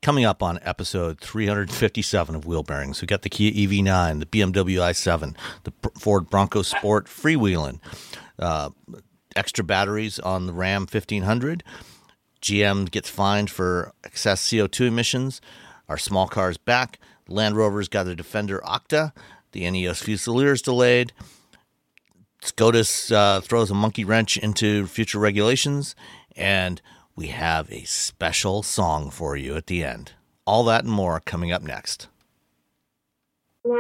Coming up on episode 357 of Wheel Bearings, we got the Kia EV9, the BMW i7, the Ford Bronco Sport freewheeling, extra batteries on the Ram 1500. GM gets fined for excess CO2 emissions. Our small car's back. Land Rover's got a Defender Octa. The NEOS Fusilier is delayed. SCOTUS throws a monkey wrench into future regulations. And we have a special song for you at the end. All that and more coming up next. All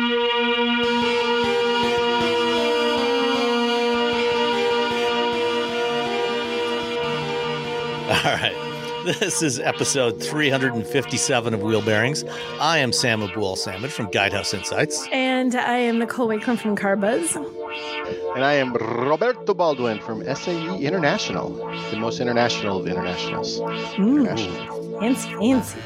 right. This is episode 357 of Wheel Bearings. I am Sam Abu-Al-Samad from Guidehouse Insights. And I am Nicole Wakeland from CarBuzz. And I am Roberto Baldwin from SAE International, the most international of internationals. Ooh, fancy.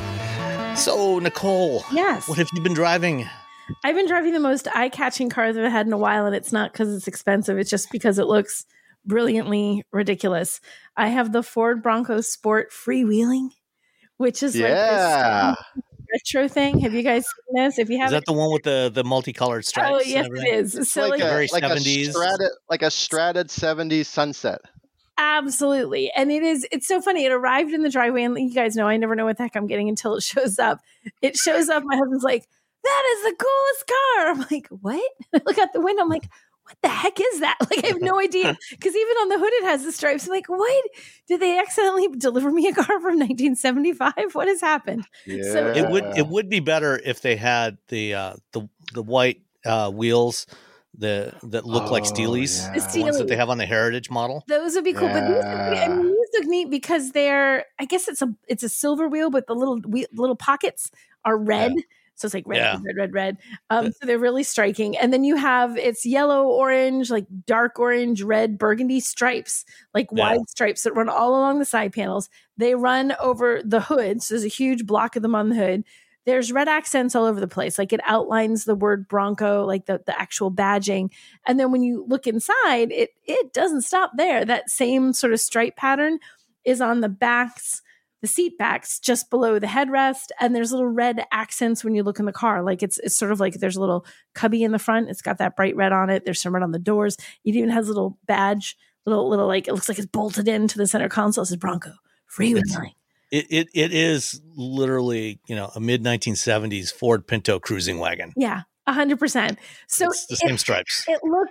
So, Nicole, yes, what have you been driving? I've been driving the most eye-catching car that I've had in a while, and it's not because it's expensive. It's just because it looks brilliantly ridiculous. I have the Ford Bronco Sport freewheeling, which is like this retro thing. Have you guys seen this? If you haven't, is that the one with the multicolored stripes? Oh, yes, it is. It's so like very a 70s. Like a Stratted 70s sunset. Absolutely. And it's so funny. It arrived in the driveway, and you guys know I never know what the heck I'm getting until it shows up. It shows up. My husband's like, "That is the coolest car." I'm like, "What?" I look out the window. I'm like, what the heck is that? Like, I have no idea. Because even on the hood, it has the stripes. I'm like, what? Did they accidentally deliver me a car from 1975? What has happened? Yeah. So It would be better if they had the white wheels that look like Steely's, the ones that they have on the Heritage model. Those would be cool. But these look neat because they're, I guess it's a silver wheel, but the little pockets are red. Yeah. So it's like red. So they're really striking. And then you have, it's yellow, orange, like dark orange, red, burgundy stripes, like wide stripes that run all along the side panels. They run over the hood. So there's a huge block of them on the hood. There's red accents all over the place. Like it outlines the word Bronco, like the actual badging. And then when you look inside, it doesn't stop there. That same sort of stripe pattern is on the backs, the seat backs just below the headrest, and there's little red accents when you look in the car. Like it's sort of like there's a little cubby in the front. It's got that bright red on it. There's some red on the doors. It even has a little badge, little like it looks like it's bolted into the center console. It says Bronco freewheeling. It is literally, a mid 1970s Ford Pinto cruising wagon. Yeah, 100%. So it's the same stripes.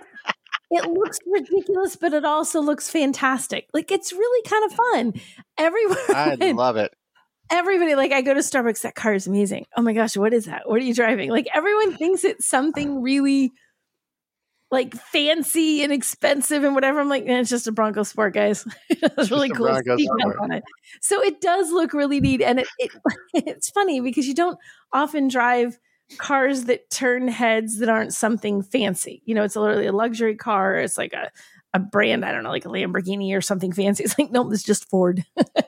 It looks ridiculous, but it also looks fantastic. Like, it's really kind of fun. I love it. Everybody, like, I go to Starbucks, that car is amazing. Oh my gosh, what is that? What are you driving? Like, everyone thinks it's something really, like, fancy and expensive and whatever. I'm like, it's just a Bronco Sport, guys. It's really cool. On it. So it does look really neat. And it's funny because you don't often drive cars that turn heads that aren't something fancy. It's literally a luxury car. It's like a brand, I don't know, like a Lamborghini or something fancy. It's like, nope, it's just Ford.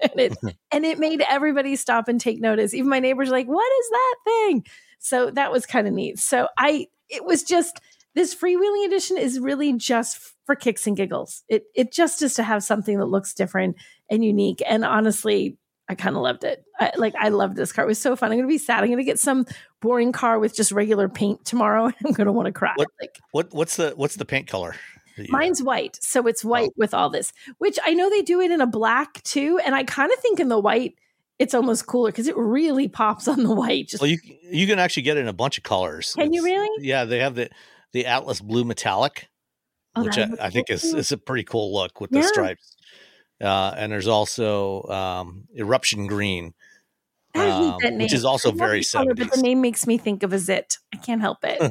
and it made everybody stop and take notice. Even my neighbors are like, what is that thing? So that was kind of neat. So it was just, this freewheeling edition is really just for kicks and giggles. It just is to have something that looks different and unique. And honestly, I kind of loved it. I loved this car. It was so fun. I'm going to be sad. I'm going to get some boring car with just regular paint tomorrow. I'm going to want to cry. What's the paint color? Mine's white. So it's white with all this, which I know they do it in a black too. And I kind of think in the white, it's almost cooler because it really pops on the white. Well, you can actually get it in a bunch of colors. Can you really? Yeah, they have the Atlas Blue Metallic, which I think is a pretty cool look with the stripes. And there's also Eruption Green, I hate that name. which is also very 70s. But the name makes me think of a zit. I can't help it.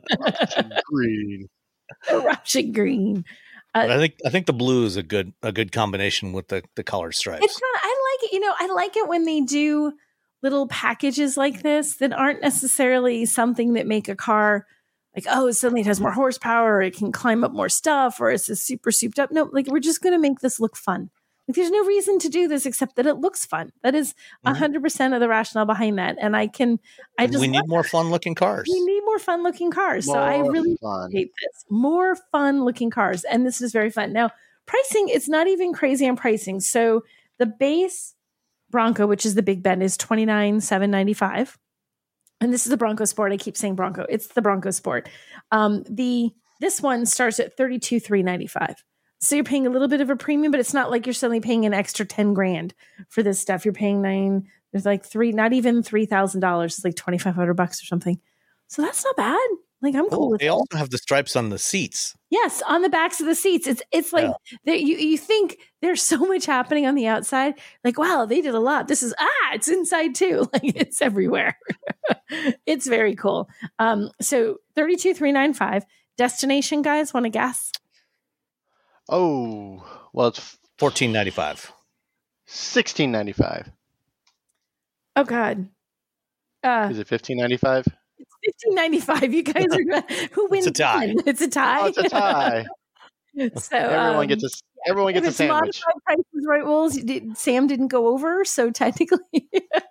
Eruption Green. But I think the blue is a good combination with the colored stripes. It's not. I like it. I like it when they do little packages like this that aren't necessarily something that make a car like, oh, suddenly it has more horsepower, or it can climb up more stuff, or it's super souped up. No, like, we're just going to make this look fun. Like, there's no reason to do this except that it looks fun. That is 100% of the rationale behind that. And we need more fun looking cars. We need more fun looking cars. So I really hate this. More fun looking cars. And this is very fun. Now, pricing, it's not even crazy on pricing. So the base Bronco, which is the Big Bend, is $29,795. And this is the Bronco Sport. I keep saying Bronco. It's the Bronco Sport. This one starts at $32,395. So you're paying a little bit of a premium, but it's not like you're suddenly paying an extra 10 grand for this stuff. You're paying there's like not even $3,000. It's like $2,500 or something. So that's not bad. Like I'm cool with it. They also have the stripes on the seats. Yes, on the backs of the seats. It's like you think there's so much happening on the outside. Like, wow, they did a lot. This is it's inside too. Like it's everywhere. It's very cool. So $32,395. Destination, guys, want to guess? Oh, well, it's $14.95. $16.95. Oh God. Is it $15.95? It's $15.95. You guys are who wins? It's a tie. It's a tie. Oh, it's a tie. So everyone gets a sandwich. Modified prices, right, Wolves? Sam didn't go over, so technically,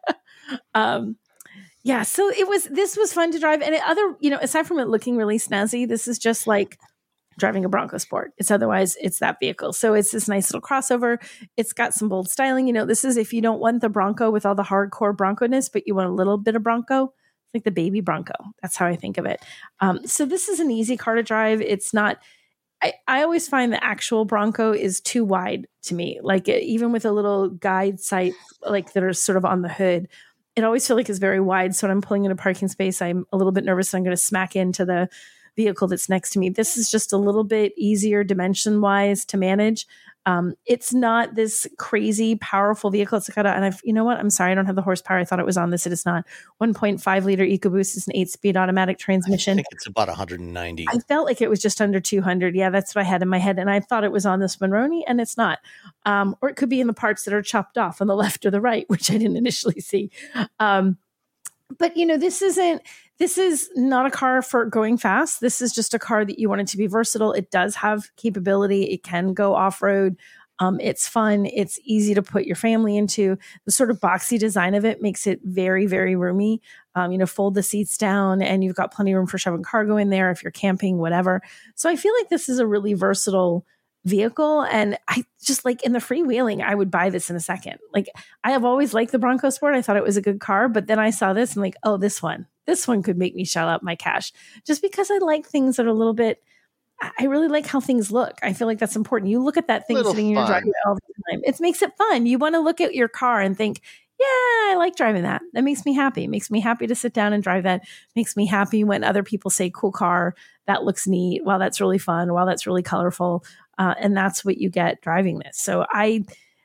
yeah. So this was fun to drive, and aside from it looking really snazzy, this is just like driving a Bronco Sport. It's that vehicle. So it's this nice little crossover. It's got some bold styling. This is if you don't want the Bronco with all the hardcore Bronco-ness, but you want a little bit of Bronco. It's like the baby Bronco. That's how I think of it. So this is an easy car to drive. It's not. I always find the actual Bronco is too wide to me. Like even with a little guide sight, like that are sort of on the hood, it always feels like it's very wide. So when I'm pulling in a parking space, I'm a little bit nervous that I'm going to smack into the vehicle that's next to me. This is just a little bit easier dimension wise to manage. It's not this crazy powerful vehicle. It's got you know what? I'm sorry, I don't have the horsepower. I thought it was on this. It is not. 1.5 liter EcoBoost is an 8-speed automatic transmission. I think it's about 190. I felt like it was just under 200. Yeah, that's what I had in my head, and I thought it was on this Monroney, and it's not. Or it could be in the parts that are chopped off on the left or the right, which I didn't initially see. But this is not a car for going fast. This is just a car that you want it to be versatile. It does have capability. It can go off-road. It's fun. It's easy to put your family into. The sort of boxy design of it makes it very, very roomy. Fold the seats down and you've got plenty of room for shoving cargo in there if you're camping, whatever. So I feel like this is a really versatile vehicle. And I just like in the freewheeling, I would buy this in a second. Like I have always liked the Bronco Sport. I thought it was a good car, but then I saw this and like, oh, this one could make me shell out my cash just because I like things that are a little bit, I really like how things look. I feel like that's important. You look at that thing sitting in your driveway all the time. It makes it fun. You want to look at your car and think, yeah, I like driving that. That makes me happy. It makes me happy to sit down and drive that. Makes me happy when other people say, cool car, that looks neat. Wow, that's really fun. Wow, that's really colorful. And that's what you get driving this. So I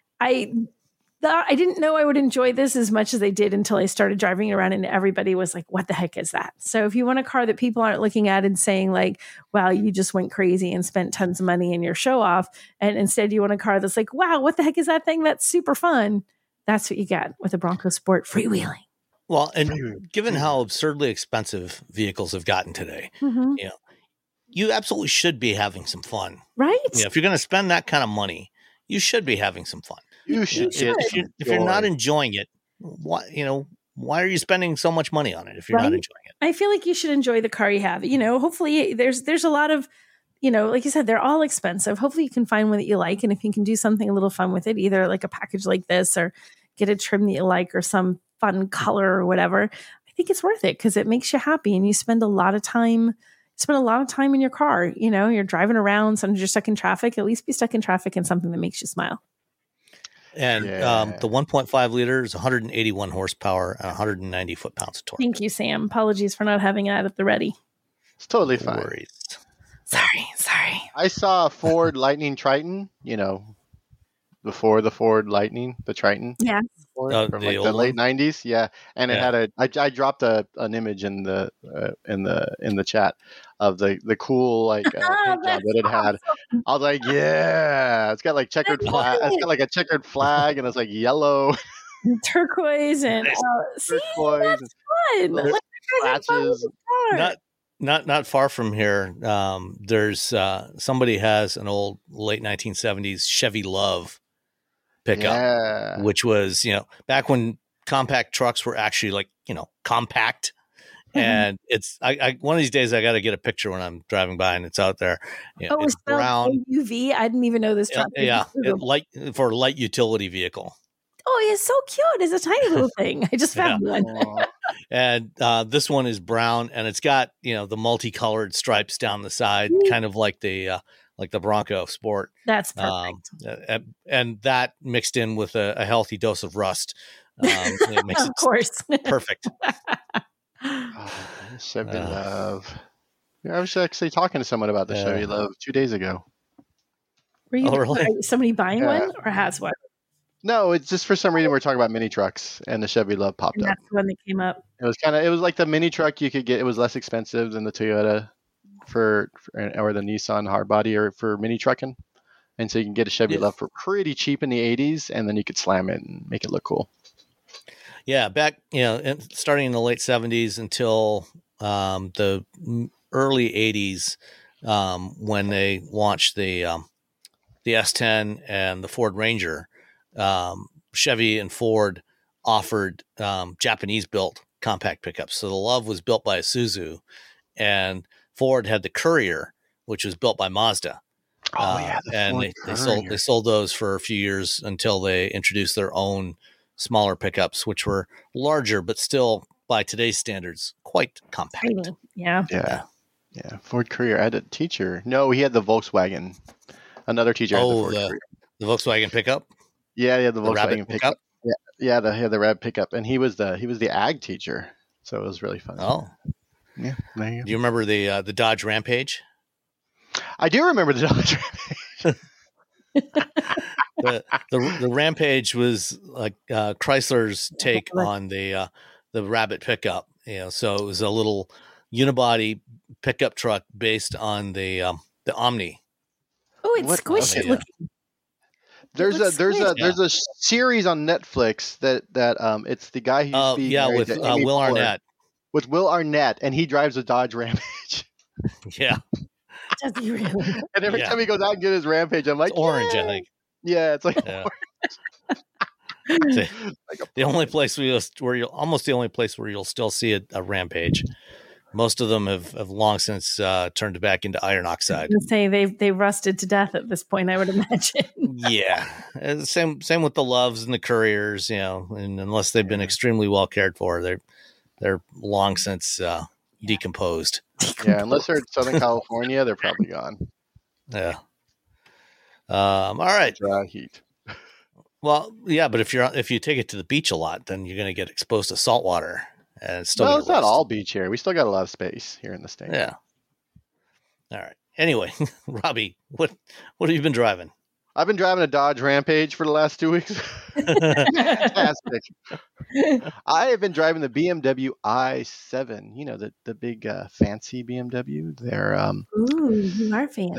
didn't know I would enjoy this as much as I did until I started driving around and everybody was like, what the heck is that? So if you want a car that people aren't looking at and saying like, wow, you just went crazy and spent tons of money in your show off. And instead you want a car that's like, wow, what the heck is that thing? That's super fun. That's what you get with a Bronco Sport freewheeling. Well, and given how absurdly expensive vehicles have gotten today, you absolutely should be having some fun. Right? If you're going to spend that kind of money, you should be having some fun. You should. If you're not enjoying it, why are you spending so much money on it if you're not enjoying it? I feel like you should enjoy the car you have. Hopefully there's a lot of, like you said, they're all expensive. Hopefully you can find one that you like. And if you can do something a little fun with it, either like a package like this or get a trim that you like or some fun color or whatever, I think it's worth it because it makes you happy and you spend a lot of time in your car. You're driving around, sometimes you're stuck in traffic. At least be stuck in traffic in something that makes you smile. And the 1.5 liter is 181 horsepower and 190 foot-pounds of torque. Thank you, Sam. Apologies for not having that at the ready. It's totally fine. No worries. Sorry. I saw a Ford Lightning Triton, before the Ford Lightning, the Triton. Yeah. From like the late 90s. Yeah. And it had I dropped an image in the chat of the cool paint job that it had. I was like, yeah, it's got like checkered flag. It's got like a checkered flag and it's like yellow. And turquoise and turquoise. That's fun. Scratches. Not far from here, there's somebody has an old late 1970s Chevy Love pickup, which was, back when compact trucks were actually like, compact. And it's, I one of these days I got to get a picture when I'm driving by and it's out there. It's brown UV. I didn't even know this truck. Yeah. For a light utility vehicle. Oh, he's so cute. It's a tiny little thing. I just found one. And this one is brown, and it's got the multicolored stripes down the side, kind of like the Bronco Sport. That's perfect. And that mixed in with a healthy dose of rust, it makes of course, perfect. Chevy Love. Yeah, I was actually talking to someone about the Chevy Love 2 days ago. Were you somebody buying one or has one? No, it's just for some reason we're talking about mini trucks, and the Chevy Love popped up. That's the one that came up. It was like the mini truck you could get. It was less expensive than the Toyota or the Nissan hardbody or for mini trucking, and so you can get a Chevy Love for pretty cheap in the 80s, and then you could slam it and make it look cool. Yeah, back starting in the late 70s until the early 80s, when they launched the S10 and the Ford Ranger. Chevy and Ford offered Japanese-built compact pickups. So the Love was built by Isuzu, and Ford had the Courier, which was built by Mazda. And they sold those for a few years until they introduced their own smaller pickups, which were larger, but still, by today's standards, quite compact. Yeah. Ford Courier. I had a teacher. No, he had the Volkswagen. Another teacher had the Ford Courier. The Volkswagen pickup. Yeah, the Volkswagen pickup. Yeah, the Rabbit pickup, and he was the ag teacher, so it was really fun. Oh, yeah. There you go. Do you remember the Dodge Rampage? I do remember the Dodge Rampage. the Rampage was like Chrysler's take on the Rabbit pickup. So it was a little unibody pickup truck based on the Omni. Oh, it's squishy looking. There's a series on Netflix that it's the guy who used to be with Will Arnett. With Will Arnett, and he drives a Dodge Rampage. Yeah. Does he really? And every time he goes out and get his Rampage, I'm like, it's orange, I think. Yeah, it's like orange. The only place almost the only place where you'll still see a Rampage. Most of them have long since turned back into iron oxide. I was gonna say they rusted to death at this point, I would imagine. Yeah, same with the Loves and the Couriers, and unless they've been extremely well cared for, they're long since decomposed. Yeah, unless they're in Southern California, they're probably gone. Yeah. All right. Dry heat. Well, yeah, but if you take it to the beach a lot, then you're going to get exposed to salt water. And it's still it's not all beach here. We still got a lot of space here in the States. Yeah. All right. Anyway, Robbie, what have you been driving? I've been driving a Dodge Rampage for the last 2 weeks. Fantastic. I have been driving the BMW i7. The big fancy BMW. They're ooh, you are fancy.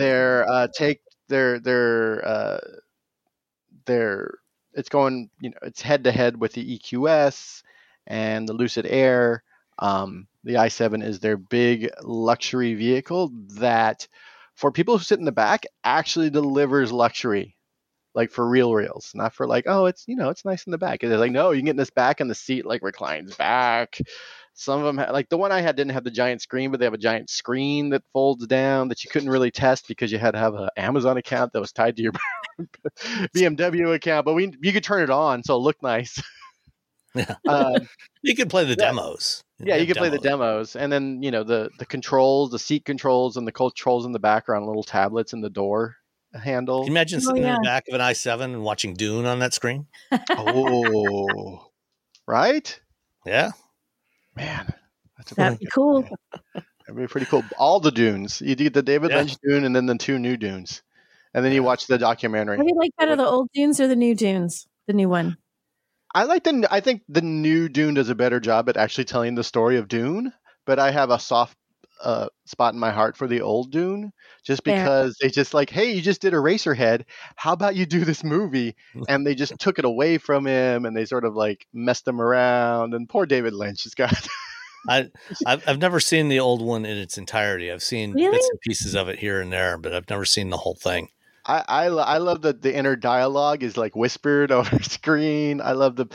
They're it's going. It's head to head with the EQS and the Lucid Air. The i7 is their big luxury vehicle that, for people who sit in the back, actually delivers luxury, like for reals, not for like, oh, it's it's nice in the back. And they're like, no, you can get in this back and the seat like reclines back. Some of them, like the one I had, didn't have the giant screen, but they have a giant screen that folds down that you couldn't really test because you had to have an Amazon account that was tied to your BMW account. But you could turn it on, so it looked nice. Yeah. You could play the demos. Yeah, you could play the demos, and then the controls, the seat controls, and the controls in the background, little tablets in the door handle. Can you imagine sitting in the back of an i7 and watching Dune on that screen? Oh, right? Yeah, man, that'd be cool. That'd be pretty cool. All the Dunes. You did the David Lynch Dune, and then the 2 new Dunes, and then you watch the documentary. What do you like better, the old Dunes or the new Dunes? The new one. I think the new Dune does a better job at actually telling the story of Dune, but I have a soft spot in my heart for the old Dune, just because they just like, hey, you just did Eraserhead. How about you do this movie? And they just took it away from him, and they sort of like messed him around. And poor David Lynch has got. I've never seen the old one in its entirety. I've seen bits and pieces of it here and there, but I've never seen the whole thing. I love that the inner dialogue is like whispered over screen. I love the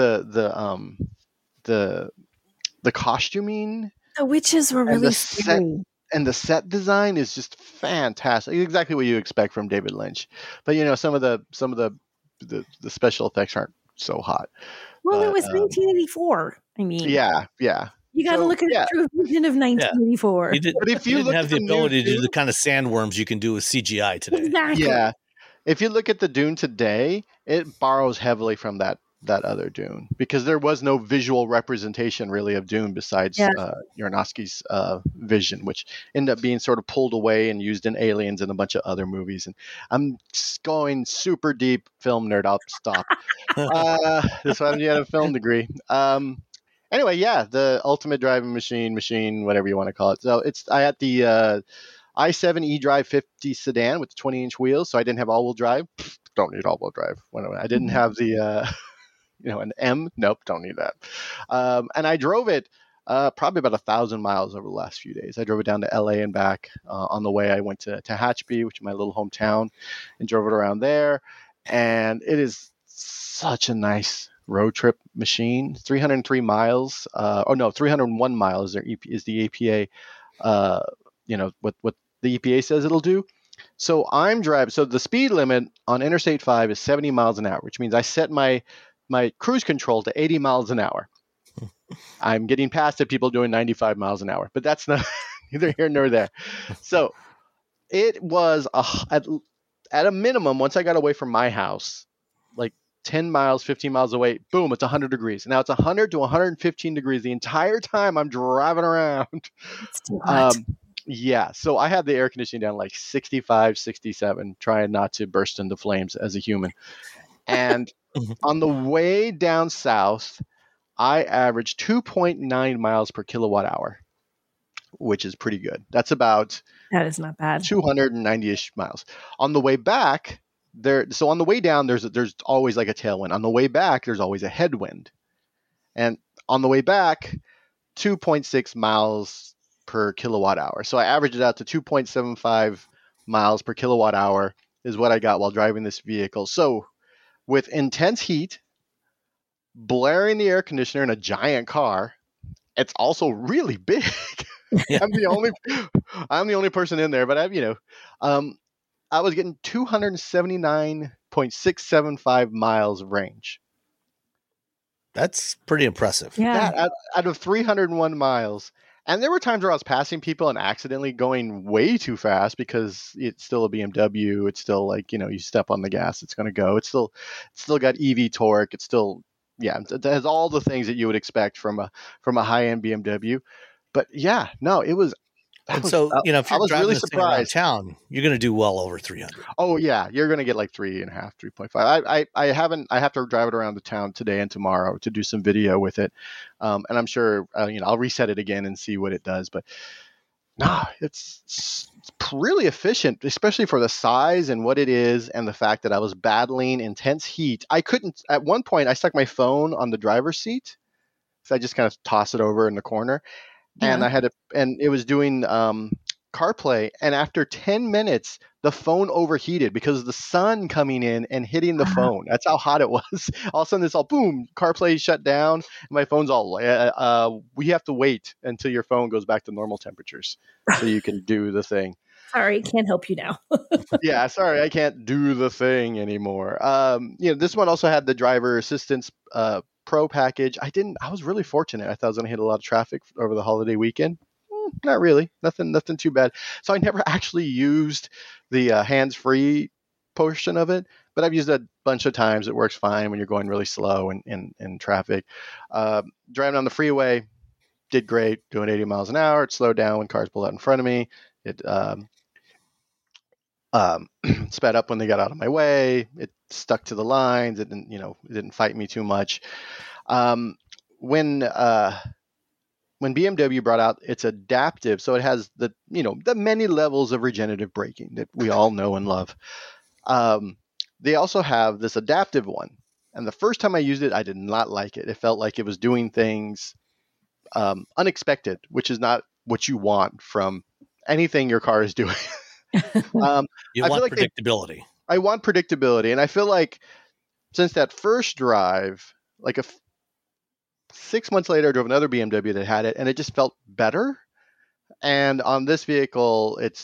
costuming. The witches were really scary. And the set design is just fantastic. Exactly what you expect from David Lynch. But some of the special effects aren't so hot. Well, But, it was 1984. I mean, yeah. you got to look at it through a vision of 1984. But if you didn't look have at the the ability to new do the kind of sandworms you can do with CGI today. Exactly. Yeah. If you look at the Dune today, it borrows heavily from that other Dune because there was no visual representation really of Dune besides Aronofsky's vision, which ended up being sort of pulled away and used in Aliens and a bunch of other movies. And I'm going super deep film nerd. I'll stop. That's why you had a film degree. Anyway, the ultimate driving machine, whatever you want to call it. So I had the i7 eDrive 50 sedan with 20-inch wheels, so I didn't have all-wheel drive. Don't need all-wheel drive. I didn't have the, an M. Nope, don't need that. And I drove it probably about 1,000 miles over the last few days. I drove it down to LA and back. On the way, I went to Tehachapi, which is my little hometown, and drove it around there. And it is such a nice road trip machine. 303 miles. 301 miles is the EPA. What the EPA says it'll do. So I'm driving. So the speed limit on Interstate 5 is 70 miles an hour, which means I set my cruise control to 80 miles an hour. I'm getting past it, people doing 95 miles an hour, but that's not neither here nor there. So it was at a minimum, once I got away from my house, like 10 miles, 15 miles away, boom, it's 100 degrees. Now it's 100 to 115 degrees the entire time I'm driving around. It's too hot. Yeah, so I had the air conditioning down like 65, 67, trying not to burst into flames as a human. And on the way down south, I averaged 2.9 miles per kilowatt hour, which is pretty good. That is not bad. 290-ish miles. On the way back, on the way down, there's always like a tailwind. On the way back, there's always a headwind. And on the way back, 2.6 miles per kilowatt hour. So I averaged it out to 2.75 miles per kilowatt hour is what I got while driving this vehicle. So with intense heat, blaring the air conditioner in a giant car, it's also really big. Yeah. I'm the only person in there, but I was getting 279.675 miles of range. That's pretty impressive. Yeah. That out of 301 miles. And there were times where I was passing people and accidentally going way too fast because it's still a BMW. It's still like, you step on the gas, it's going to go. It's still got EV torque. It's still, it has all the things that you would expect from a high-end BMW. But it was. If you're driving really this thing around town, you're going to do well over 300. Oh yeah, you're going to get like 3.5, 3.5. I have to drive it around the town today and tomorrow to do some video with it, and I'm sure I'll reset it again and see what it does. But it's really efficient, especially for the size and what it is, and the fact that I was battling intense heat. I couldn't. At one point, I stuck my phone on the driver's seat, so I just kind of toss it over in the corner. And and it was doing CarPlay. And after 10 minutes, the phone overheated because of the sun coming in and hitting the phone. That's how hot it was. All of a sudden, it's all boom, CarPlay shut down. And my phone's all, we have to wait until your phone goes back to normal temperatures so you can do the thing. Sorry, can't help you now. Yeah, sorry, I can't do the thing anymore. This one also had the driver assistance Pro package. I was really fortunate. I thought I was going to hit a lot of traffic over the holiday weekend. Not really. Nothing too bad. So I never actually used the hands-free portion of it, but I've used it a bunch of times. It works fine when you're going really slow in traffic. Driving on the freeway, did great, doing 80 miles an hour. It slowed down when cars pulled out in front of me. It sped up when they got out of my way. It stuck to the lines. It didn't fight me too much. When BMW brought out its adaptive, so it has the many levels of regenerative braking that we all know and love. They also have this adaptive one. And the first time I used it, I did not like it. It felt like it was doing things unexpected, which is not what you want from anything your car is doing. You want predictability. I want predictability. And I feel like since that first drive, like 6 months later, I drove another BMW that had it, and it just felt better. And on this vehicle, it's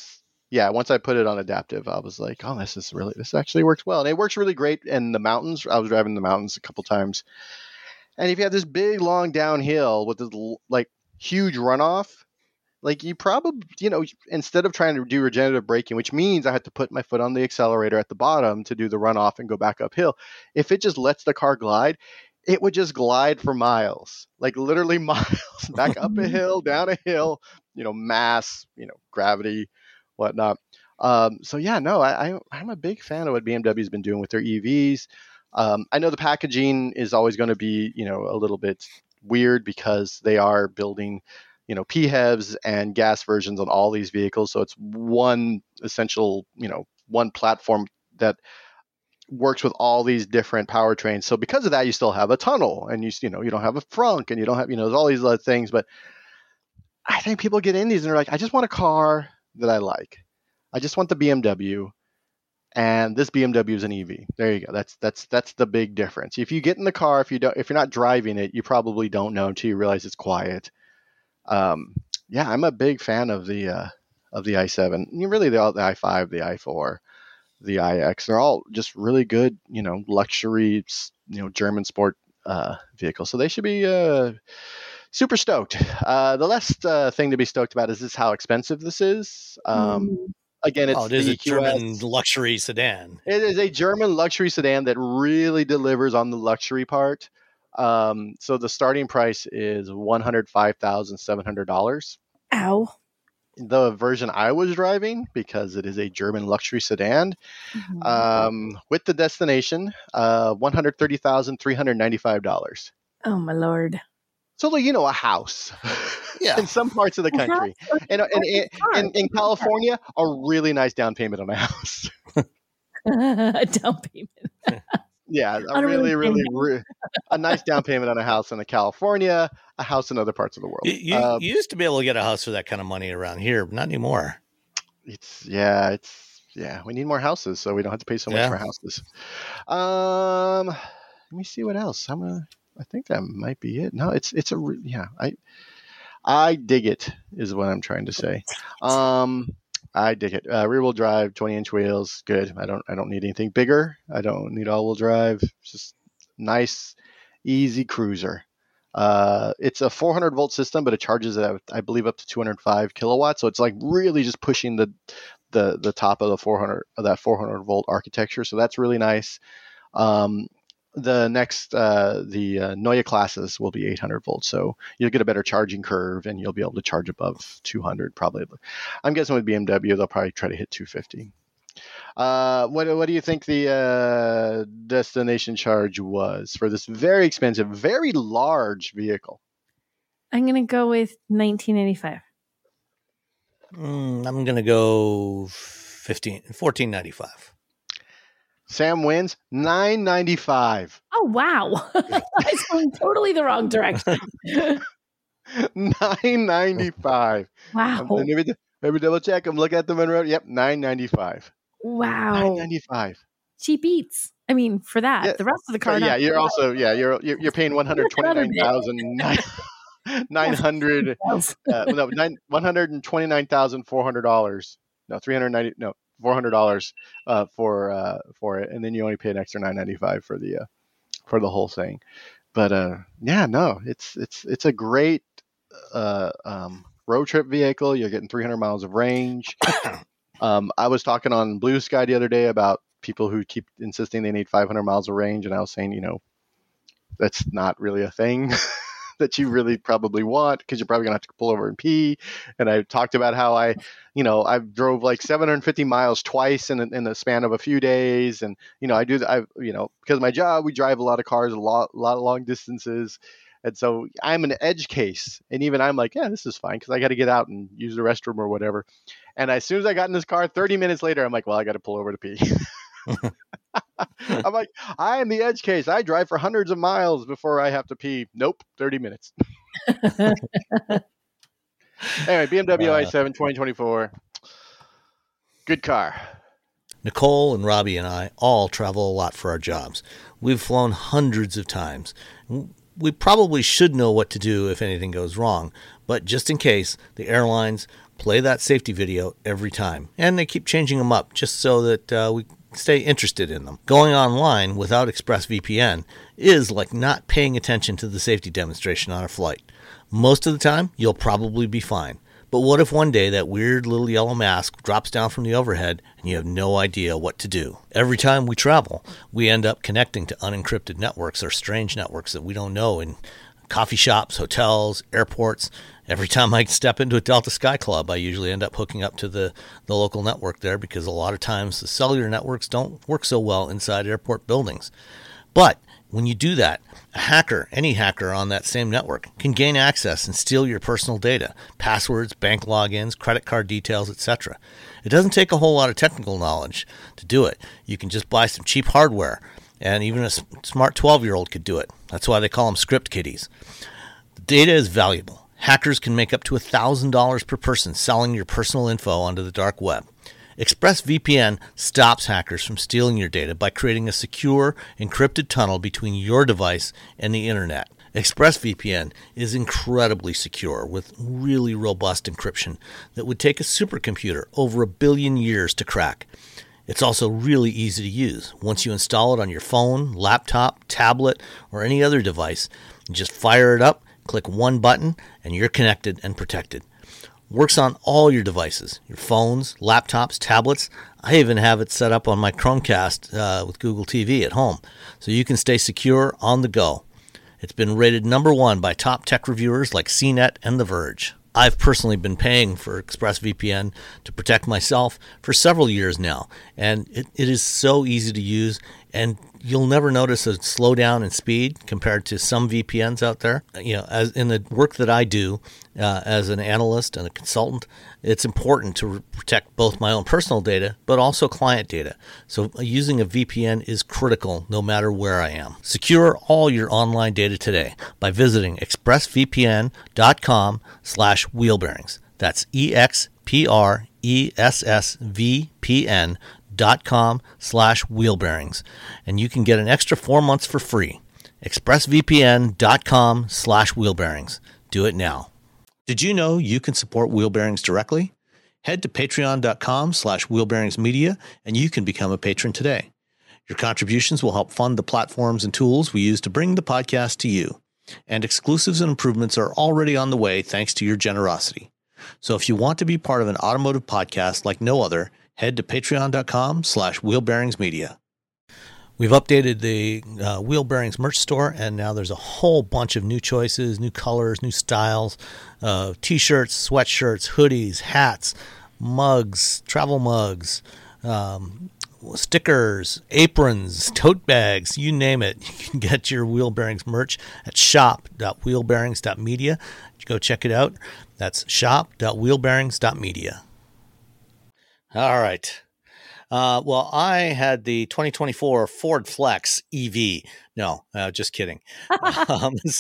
once I put it on adaptive, I was like, oh, this actually works well. And it works really great in the mountains. I was driving the mountains a couple times. And if you have this big, long downhill with this like huge runoff, like you probably, instead of trying to do regenerative braking, which means I had to put my foot on the accelerator at the bottom to do the runoff and go back uphill. If it just lets the car glide, it would just glide for miles, like literally miles, back up a hill, down a hill, mass, gravity, whatnot. I'm a big fan of what BMW's been doing with their EVs. I know the packaging is always going to be, a little bit weird because they are building, PHEVs and gas versions on all these vehicles. So it's one essential, one platform that works with all these different powertrains. So because of that, you still have a tunnel and you don't have a frunk and you don't have, there's all these other things. But I think people get in these and they're like, I just want a car that I like. I just want the BMW. And this BMW is an EV. There you go. That's the big difference. If you get in the car, if you're not driving it, you probably don't know until you realize it's quiet. I'm a big fan of the i7. Really, the i5, the i4, the iX. They're all just really good, luxury, German sport vehicles. So they should be super stoked. The last thing to be stoked about is just how expensive this is. Again, it is a German luxury sedan. It is a German luxury sedan that really delivers on the luxury part. So the starting price is $105,700. Ow. The version I was driving, because it is a German luxury sedan, with the destination, $130,395. Oh my Lord. So, like, a house in some parts of the country. And in California, a really nice down payment on a house. A down payment. Yeah, a nice down payment on a house in California, a house in other parts of the world. You used to be able to get a house for that kind of money around here, but not anymore. We need more houses so we don't have to pay so much for houses. Let me see what else. I think that might be it. No, I dig it is what I'm trying to say. I dig it. Rear wheel drive, 20-inch wheels, good. I don't need anything bigger. I don't need all wheel drive. It's just nice, easy cruiser. It's a 400 volt system, but it charges at, I believe, up to 205 kilowatts. So it's like really just pushing the top of that 400 volt architecture. So that's really nice. The next, the Neue classes will be 800 volts. So you'll get a better charging curve and you'll be able to charge above 200 probably. I'm guessing with BMW, they'll probably try to hit 250. What do you think the destination charge was for this very expensive, very large vehicle? I'm going to go with $1,995. I'm going to go $1,495. Sam wins $995. Oh, wow. I was going totally the wrong direction. $995. Wow. Maybe double check. I'm looking at the Monroe. Yep, $995. Wow. $995. Cheap eats. I mean, for that, the rest of the car. So, you're also you're paying $129,400. No, $390. No. $400 for it, and then you only pay an extra $995 for the whole thing. But it's a great road trip vehicle. You're getting 300 miles of range. I was talking on Blue Sky the other day about people who keep insisting they need 500 miles of range, and I was saying, that's not really a thing that you really probably want, because you're probably gonna have to pull over and pee. And I talked about how I drove like 750 miles twice in the span of a few days, and because of my job, we drive a lot of cars, a lot of long distances, and so I'm an edge case. And even I'm like, yeah, this is fine because I got to get out and use the restroom or whatever. And as soon as I got in this car, 30 minutes later, I'm like, well, I got to pull over to pee. I'm like, I am the edge case. I drive for hundreds of miles before I have to pee. Nope, 30 minutes. Anyway, BMW i7 2024. Good car. Nicole and Robbie and I all travel a lot for our jobs. We've flown hundreds of times. We probably should know what to do if anything goes wrong, but just in case, the airlines play that safety video every time. And they keep changing them up just so that we stay interested in them. Going online without ExpressVPN is like not paying attention to the safety demonstration on a flight. Most of the time, you'll probably be fine. But what if one day that weird little yellow mask drops down from the overhead and you have no idea what to do? Every time we travel, we end up connecting to unencrypted networks or strange networks that we don't know in coffee shops, hotels, airports. Every time I step into a Delta Sky Club, I usually end up hooking up to the local network there because a lot of times the cellular networks don't work so well inside airport buildings. But when you do that, a hacker, any hacker on that same network, can gain access and steal your personal data, passwords, bank logins, credit card details, etc. It doesn't take a whole lot of technical knowledge to do it. You can just buy some cheap hardware, and even a smart 12-year-old could do it. That's why they call them script kiddies. The data is valuable. Hackers can make up to $1,000 per person selling your personal info onto the dark web. ExpressVPN stops hackers from stealing your data by creating a secure, encrypted tunnel between your device and the internet. ExpressVPN is incredibly secure with really robust encryption that would take a supercomputer over 1 billion years to crack. It's also really easy to use. Once you install it on your phone, laptop, tablet, or any other device, you just fire it up, click one button, and you're connected and protected. Works on all your devices, your phones, laptops, tablets. I even have it set up on my Chromecast with Google TV at home, so you can stay secure on the go. It's been rated #1 by top tech reviewers like CNET and The Verge. I've personally been paying for ExpressVPN to protect myself for several years now, and it is so easy to use, and you'll never notice a slowdown in speed compared to some VPNs out there. You know, as in the work that I do as an analyst and a consultant, it's important to protect both my own personal data, but also client data. So using a VPN is critical no matter where I am. Secure all your online data today by visiting expressvpn.com/wheelbearings. That's expressvpn.com/wheelbearings. And you can get an extra 4 months for free. expressvpn.com/wheelbearings. Do it now. Did you know you can support Wheel Bearings directly? Head to patreon.com/wheelbearingsmedia and you can become a patron today. Your contributions will help fund the platforms and tools we use to bring the podcast to you. And exclusives and improvements are already on the way thanks to your generosity. So if you want to be part of an automotive podcast like no other, head to patreon.com/wheelbearingsmedia. We've updated the Wheel Bearings merch store, and now there's a whole bunch of new choices, new colors, new styles, t-shirts, sweatshirts, hoodies, hats, mugs, travel mugs, stickers, aprons, tote bags, you name it. You can get your Wheel Bearings merch at shop.wheelbearings.media. Go check it out. That's shop.wheelbearings.media. All right. Well, I had the 2024 Ford Flex EV. No, just kidding. It's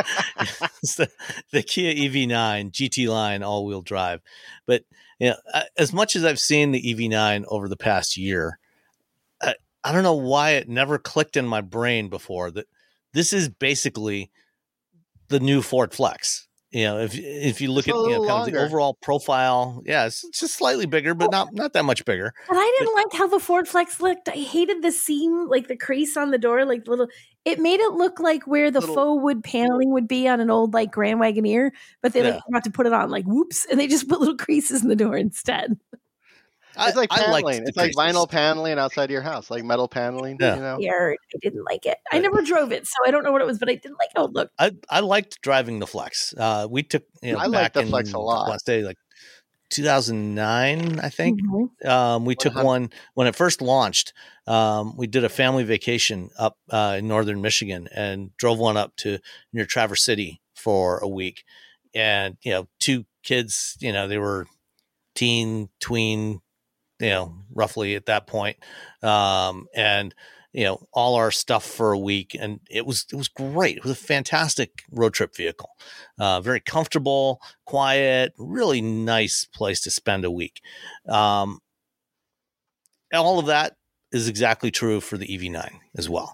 the Kia EV9 GT line all-wheel drive. But you know, as much as I've seen the EV9 over the past year, I don't know why it never clicked in my brain before that this is basically the new Ford Flex. You know, if you look at kind of the overall profile, yeah, it's just slightly bigger, but not that much bigger. But I didn't like how the Ford Flex looked. I hated the seam, like the crease on the door, like little. It made it look like where the faux wood paneling would be on an old like Grand Wagoneer, but they forgot to put it on like whoops, and they just put little creases in the door instead. It's like paneling. It's like vinyl paneling outside of your house, like metal paneling. Yeah. You know? Weird. I didn't like it. I never drove it, so I don't know what it was, but I didn't like how it looked. I liked driving the Flex. We took, I liked the Flex a lot. I want to say like 2009, I think. Mm-hmm. We took one when it first launched. We did a family vacation up in northern Michigan and drove one up to near Traverse City for a week. And, two kids, they were tween, roughly at that point. And, all our stuff for a week. And it was great. It was a fantastic road trip vehicle. Very comfortable, quiet, really nice place to spend a week. All of that is exactly true for the EV9 as well.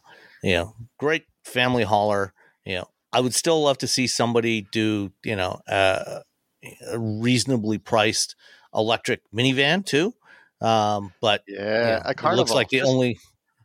Great family hauler. I would still love to see somebody do, a reasonably priced electric minivan too. But a Carnival. It looks like the only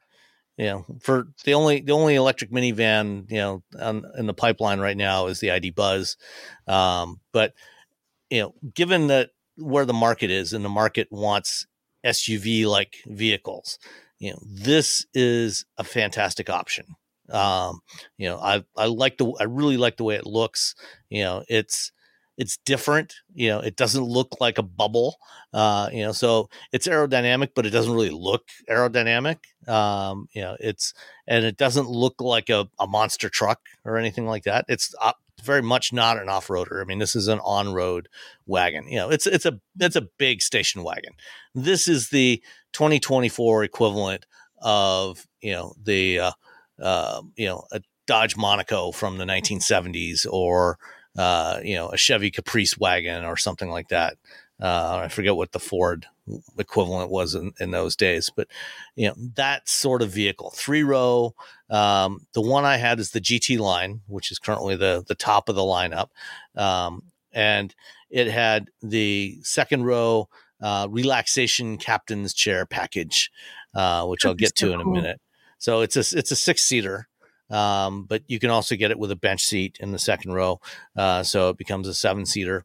electric minivan in the pipeline right now is the ID Buzz. But given that where the market is, and the market wants SUV like vehicles, this is a fantastic option. I really like the way it looks. It's different. It doesn't look like a bubble. So it's aerodynamic, but it doesn't really look aerodynamic. And it doesn't look like a monster truck or anything like that. It's very much not an off-roader. I mean, this is an on-road wagon. It's a big station wagon. This is the 2024 equivalent of a Dodge Monaco from the 1970s, or a Chevy Caprice wagon or something like that. I forget what the Ford equivalent was in those days, but that sort of vehicle, 3-row. The one I had is the GT line, which is currently the top of the lineup. And it had the second row relaxation captain's chair package, which I'll get to in a minute. So it's a 6-seater. But you can also get it with a bench seat in the second row. So it becomes a 7-seater.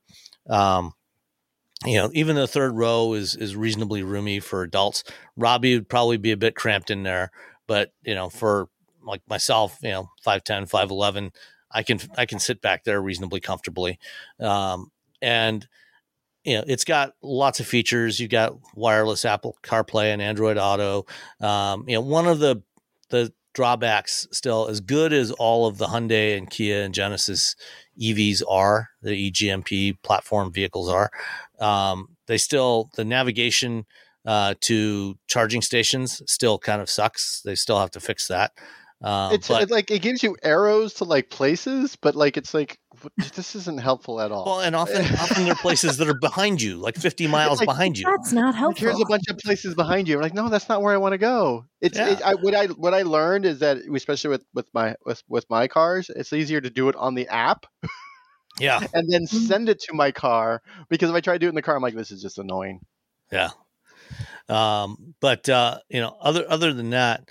Even the third row is reasonably roomy for adults. Robbie would probably be a bit cramped in there, but for like myself, 5'10", 5'11", I can sit back there reasonably comfortably. And it's got lots of features. You got wireless Apple CarPlay and Android Auto. One of the drawbacks, still, as good as all of the Hyundai and Kia and Genesis EVs are, the eGMP platform vehicles are, the navigation to charging stations still kind of sucks. They still have to fix that. It's like it gives you arrows to like places, but like it's like this isn't helpful at all. Well, and often there are places that are behind you, like 50 miles behind you. That's not helpful. Here's a bunch of places behind you. I'm like, no, that's not where I want to go. What I learned is that, especially with my cars, it's easier to do it on the app. Yeah. And then send it to my car, because if I try to do it in the car, I'm like, this is just annoying. Yeah. But other than that,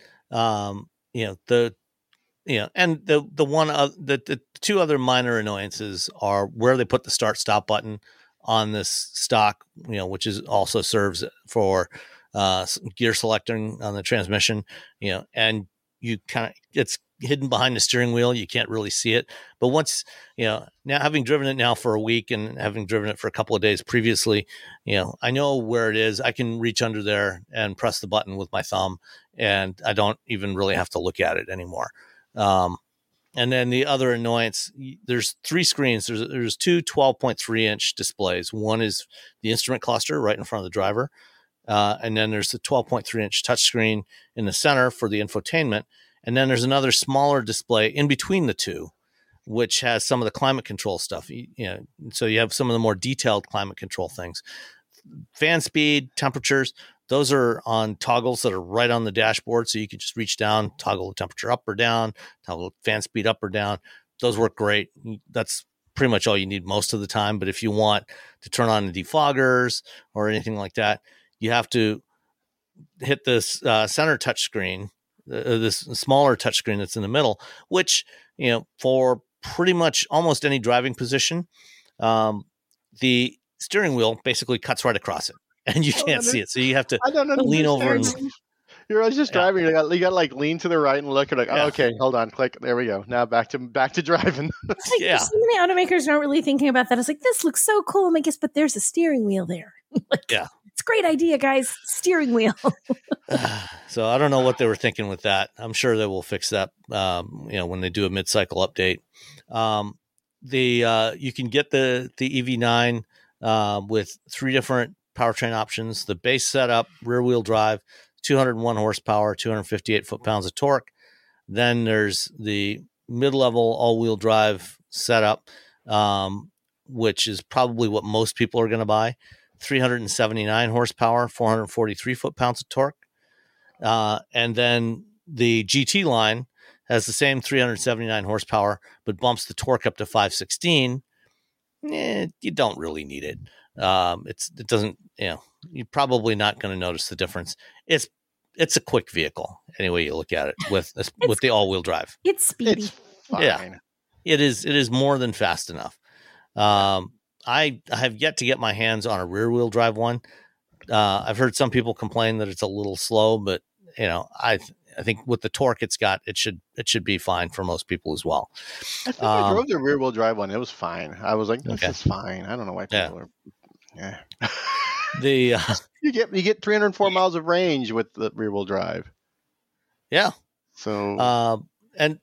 the two other minor annoyances are where they put the start stop button on this stock, which also serves for gear selecting on the transmission, and it's hidden behind the steering wheel. You can't really see it. But once, now having driven it now for a week and having driven it for a couple of days previously, I know where it is. I can reach under there and press the button with my thumb, and I don't even really have to look at it anymore. And then the other annoyance, there's 3 screens. There's 2 12.3-inch displays. One is the instrument cluster right in front of the driver. And then there's the 12.3-inch touchscreen in the center for the infotainment. And then there's another smaller display in between the two, which has some of the climate control stuff. So you have some of the more detailed climate control things. Fan speed, temperatures, those are on toggles that are right on the dashboard. So you can just reach down, toggle the temperature up or down, toggle fan speed up or down. Those work great. That's pretty much all you need most of the time. But if you want to turn on the defoggers or anything like that, you have to hit this center touchscreen, this smaller touchscreen that's in the middle, which, for pretty much almost any driving position, the steering wheel basically cuts right across it, and you can't see it. So you have to lean over. You're just driving. You got to like lean to the right and look at like, okay, hold on, click. There we go. Now back to driving. So many automakers aren't really thinking about that. It's like, this looks so cool. And I guess, but there's a steering wheel there. It's a great idea, guys. Steering wheel. So I don't know what they were thinking with that. I'm sure they will fix that. When they do a mid-cycle update. You can get the EV9 with 3 different powertrain options. The base setup, rear-wheel drive, 201 horsepower, 258 foot-pounds of torque. Then there's the mid-level all-wheel drive setup, which is probably what most people are going to buy. 379 horsepower, 443 foot-pounds of torque. And then the GT line has the same 379 horsepower, but bumps the torque up to 516. you don't really need it. It doesn't, you're probably not going to notice the difference. It's a quick vehicle any way you look at it with the all-wheel drive. It's speedy. It's fine. Yeah, it is more than fast enough. I have yet to get my hands on a rear-wheel drive one. I've heard some people complain that it's a little slow, but I think with the torque it's got, it should be fine for most people as well. I think I drove the rear wheel drive one. It was fine. I was like, this is fine. I don't know why people are. Yeah. You get 304 miles of range with the rear wheel drive. Yeah. So and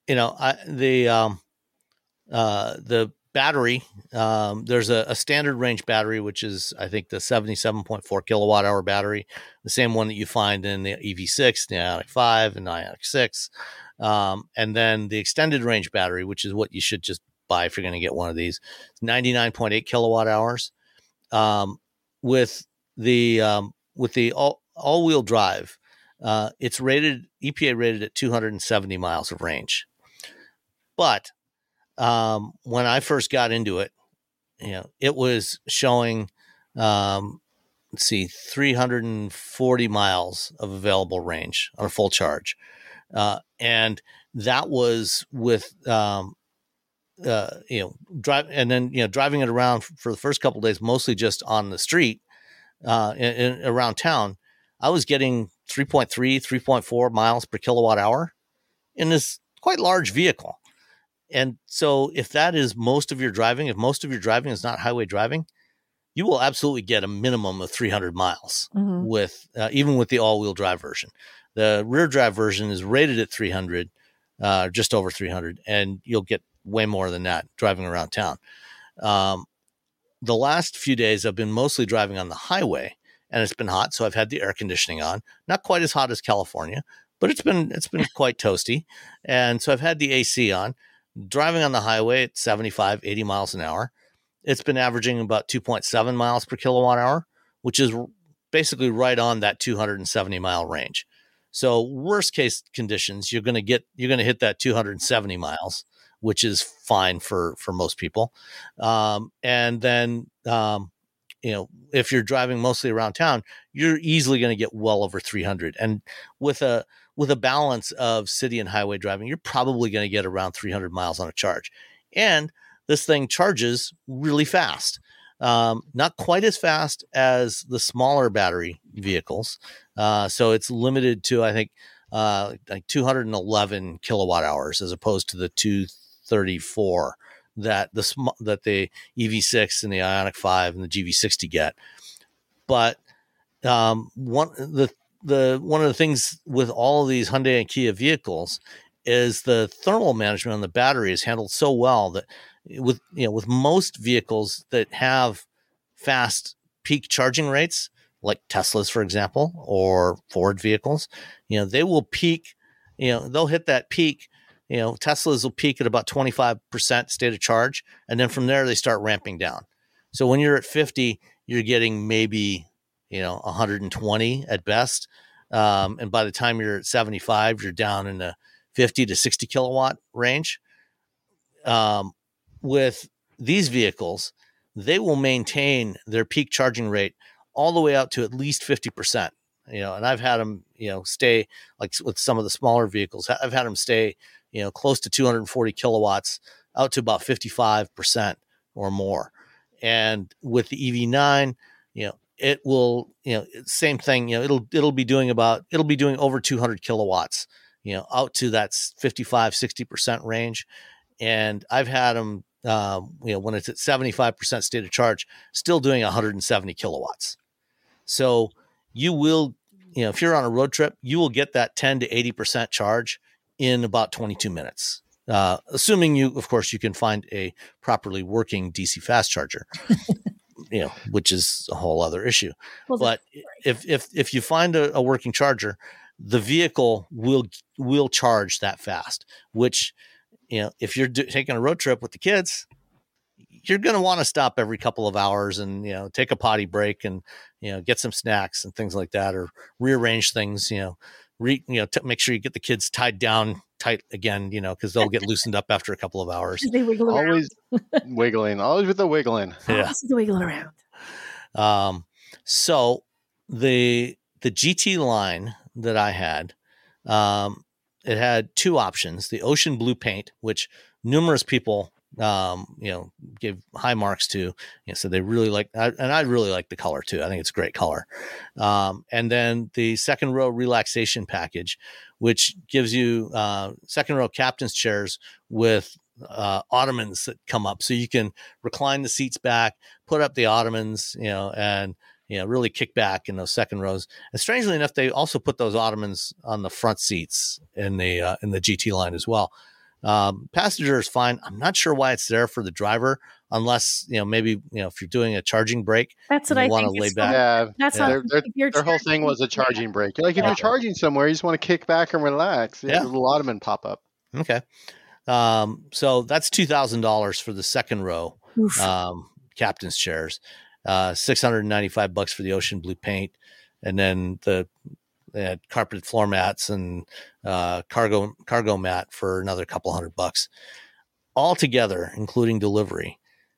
the battery, there's a standard range battery, which is, I think, the 77.4 kilowatt hour battery, the same one that you find in the EV6, the Ioniq 5, and the Ioniq 6. And then the extended range battery, which is what you should just buy if you're going to get one of these, 99.8 kilowatt hours. With the all-wheel drive, it's EPA rated at 270 miles of range. But when I first got into it, it was showing, 340 miles of available range on a full charge. And that was with, driving it around for the first couple of days, mostly just on the street, around town. I was getting 3.4 miles per kilowatt hour in this quite large vehicle. And so if that is most of your driving, if most of your driving is not highway driving, you will absolutely get a minimum of 300 miles with even with the all-wheel drive version. The rear drive version is rated at 300, just over 300, and you'll get way more than that driving around town. The last few days I've been mostly driving on the highway, and it's been hot, so I've had the air conditioning on. Not quite as hot as California, but it's been quite toasty. And so I've had the AC on. Driving on the highway at 75, 80 miles an hour. It's been averaging about 2.7 miles per kilowatt hour, which is basically right on that 270 mile range. So worst case conditions, you're going to hit that 270 miles, which is fine for most people. And then, if you're driving mostly around town, you're easily going to get well over 300. And with a balance of city and highway driving, you're probably going to get around 300 miles on a charge. And this thing charges really fast. Not quite as fast as the smaller battery vehicles. So it's limited to, I think, like 211 kilowatt hours as opposed to the 234 that the EV6 and the Ioniq 5 and the GV60 get. But one of the things with all of these Hyundai and Kia vehicles is the thermal management on the battery is handled so well that with most vehicles that have fast peak charging rates, like Teslas, for example, or Ford vehicles, they will peak, they'll hit that peak. Teslas will peak at about 25% state of charge. And then from there, they start ramping down. So when you're at 50, you're getting maybe, 120 at best. And by the time you're at 75, you're down in the 50 to 60 kilowatt range. With these vehicles, they will maintain their peak charging rate all the way out to at least 50%. And I've had them, stay, like with some of the smaller vehicles, I've had them stay, close to 240 kilowatts out to about 55% or more. And with the EV9, it will, same thing, it'll be doing over 200 kilowatts, out to that 55, 60% range. And I've had them, when it's at 75% state of charge, still doing 170 kilowatts. So you will, if you're on a road trip, you will get that 10 to 80% charge in about 22 minutes. Assuming of course, you can find a properly working DC fast charger, which is a whole other issue. Well, but if you find a working charger, the vehicle will charge that fast, which, if you're taking a road trip with the kids, you're going to want to stop every couple of hours and, take a potty break and, get some snacks and things like that, or rearrange things, make sure you get the kids tied down tight again, because they'll get loosened up after a couple of hours. They wiggle around. Always wiggling, always with the wiggling. Yeah. Always the wiggling around. So the GT line that I had, it had two options: the ocean blue paint, which numerous people, gave high marks to. So they really like, and I really like the color too. I think it's a great color. And then the second row relaxation package, which gives you second row captain's chairs with ottomans that come up, so you can recline the seats back, put up the ottomans, and really kick back in those second rows. And strangely enough, they also put those ottomans on the front seats in the GT line as well. Passenger is fine. I'm not sure why it's there for the driver, unless maybe if you're doing a charging break. That's what I want think. to lay back. Yeah, that's their whole thing was a charging break. Like if you're charging somewhere, you just want to kick back and relax. The little ottoman pop up. Okay, so that's $2,000 for the second row captain's chairs. $695 for the ocean blue paint, and then they had carpeted floor mats and cargo mat for another couple $100. Altogether, including delivery,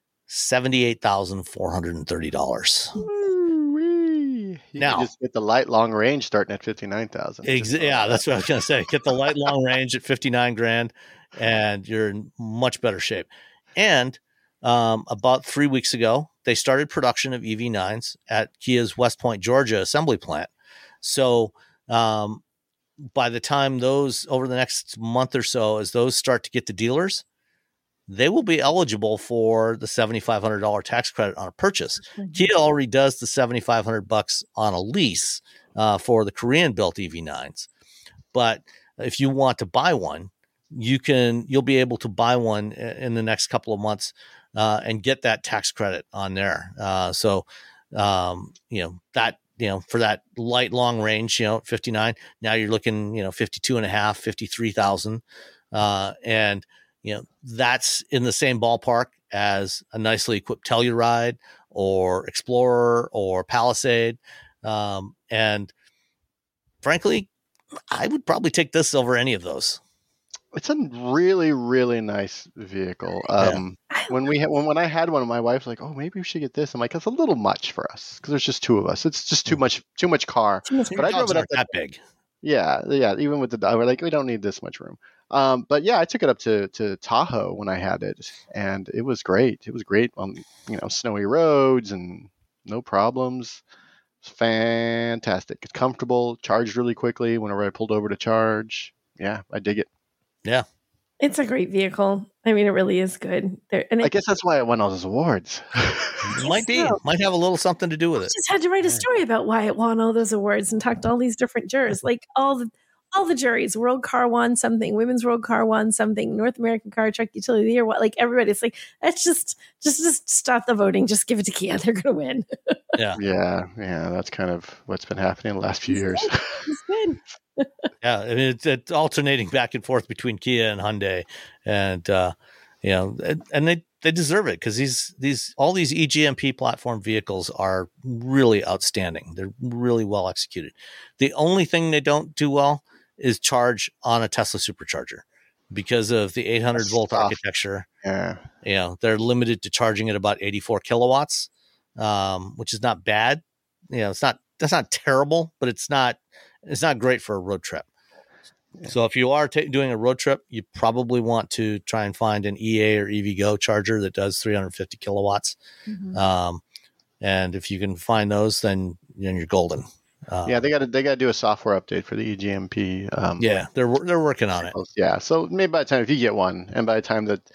$78,430. Now just get the light long range starting at $59,000. Yeah, that's what I was going to say. Get the light long range at $59,000, and you're in much better shape. And about 3 weeks ago, they started production of EV9s at Kia's West Point, Georgia assembly plant. So by the time those, over the next month or so, as those start to get to dealers, they will be eligible for the $7,500 tax credit on a purchase. Kia already does the $7,500 on a lease for the Korean built EV9s. But if you want to buy one, you'll be able to buy one in the next couple of months and get that tax credit on there. So for that light long range, 59, now you're looking, 52 and a half, 53,000. And, that's in the same ballpark as a nicely equipped Telluride or Explorer or Palisade. And frankly, I would probably take this over any of those. It's a really, really nice vehicle. When I had one, my wife's like, "Oh, maybe we should get this." I'm like, "It's a little much for us because there's just two of us. It's just too much car." But I drove it up that big. Yeah. Even with the dog, we're like, we don't need this much room. But yeah, I took it up to Tahoe when I had it, and it was great. It was great on snowy roads and no problems. It's fantastic. It's comfortable. Charged really quickly whenever I pulled over to charge. Yeah, I dig it. Yeah. It's a great vehicle. I mean, it really is good. I guess that's why it won all those awards. Might have a little something to do with it. Just had to write a story about why it won all those awards and talk to all these different jurors, like all the juries. World Car won something, Women's World Car won something, North American Car Truck Utility of the Year. Like everybody, it's like that's just stop the voting. Just give it to Kia. They're going to win. Yeah. That's kind of what's been happening in the last few years. It's good. Yeah, I mean, it's alternating back and forth between Kia and Hyundai, and and they deserve it because all these eGMP platform vehicles are really outstanding. They're really well executed. The only thing they don't do well is charge on a Tesla supercharger because of the 800 volt architecture. Yeah, they're limited to charging at about 84 kilowatts, which is not bad. That's not terrible, but it's not great for a road trip. Yeah. So if you are doing a road trip, you probably want to try and find an EA or EVgo charger that does 350 kilowatts. Mm-hmm. And if you can find those, then you're golden. They got to do a software update for the eGMP. They're working on it. Yeah, so maybe by the time if you get one, and by the time that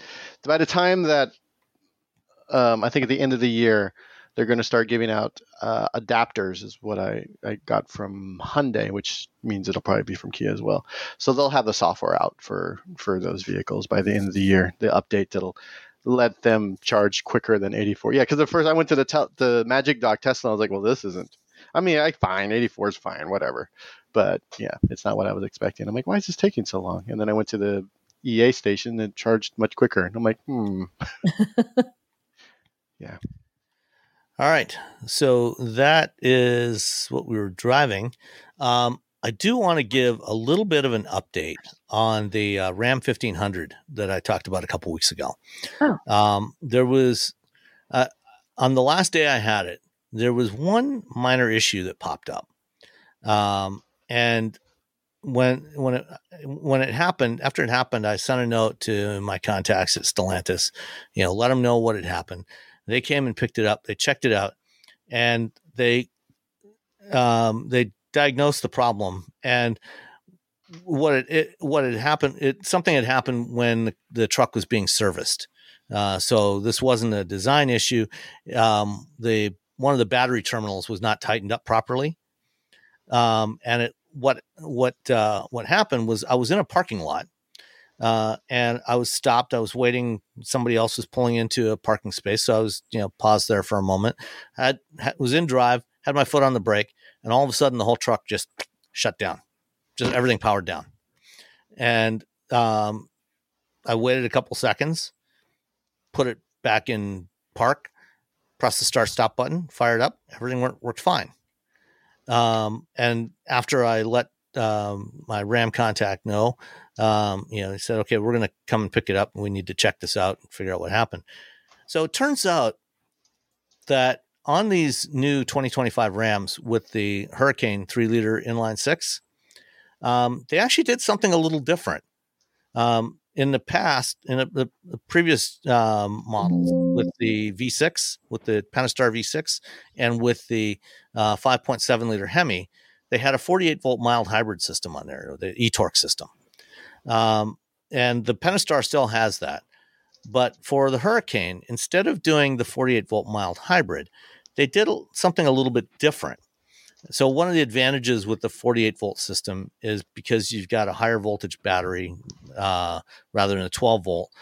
I think at the end of the year, they're going to start giving out adapters, is what I got from Hyundai, which means it'll probably be from Kia as well. So they'll have the software out for those vehicles by the end of the year. The update that'll let them charge quicker than 84. Yeah, because at first I went to the Magic Dock Tesla. I was like, well, this isn't. I mean, 84 is fine, whatever. But yeah, it's not what I was expecting. I'm like, why is this taking so long? And then I went to the EA station and charged much quicker. And I'm like, Yeah. All right. So that is what we were driving. I do want to give a little bit of an update on the Ram 1500 that I talked about a couple weeks ago. There was, on the last day I had it, there was one minor issue that popped up. And when it happened, after it happened, I sent a note to my contacts at Stellantis, let them know what had happened. They came and picked it up. They checked it out, and they diagnosed the problem. And what had happened, something had happened when the truck was being serviced. So this wasn't a design issue. One of the battery terminals was not tightened up properly. And what happened was I was in a parking lot, and I was stopped. I was waiting. Somebody else was pulling into a parking space. So I was, paused there for a moment. Was in drive, had my foot on the brake, and all of a sudden the whole truck just shut down. Just everything powered down. And I waited a couple seconds, put it back in park, pressed the start-stop button, fired up. Everything worked fine. And after I let my Ram contact know, he said, okay, we're going to come and pick it up, and we need to check this out and figure out what happened. So it turns out that on these new 2025 Rams with the Hurricane 3-liter inline six, they actually did something a little different. In the past, in the previous models with the V6, with the Pentastar V6, and with the 5.7 liter Hemi, they had a 48 volt mild hybrid system on there, the eTorque system. And the Pentastar still has that. But for the Hurricane, instead of doing the 48 volt mild hybrid, they did something a little bit different. So one of the advantages with the 48 volt system is because you've got a higher voltage battery rather than a 12 volt.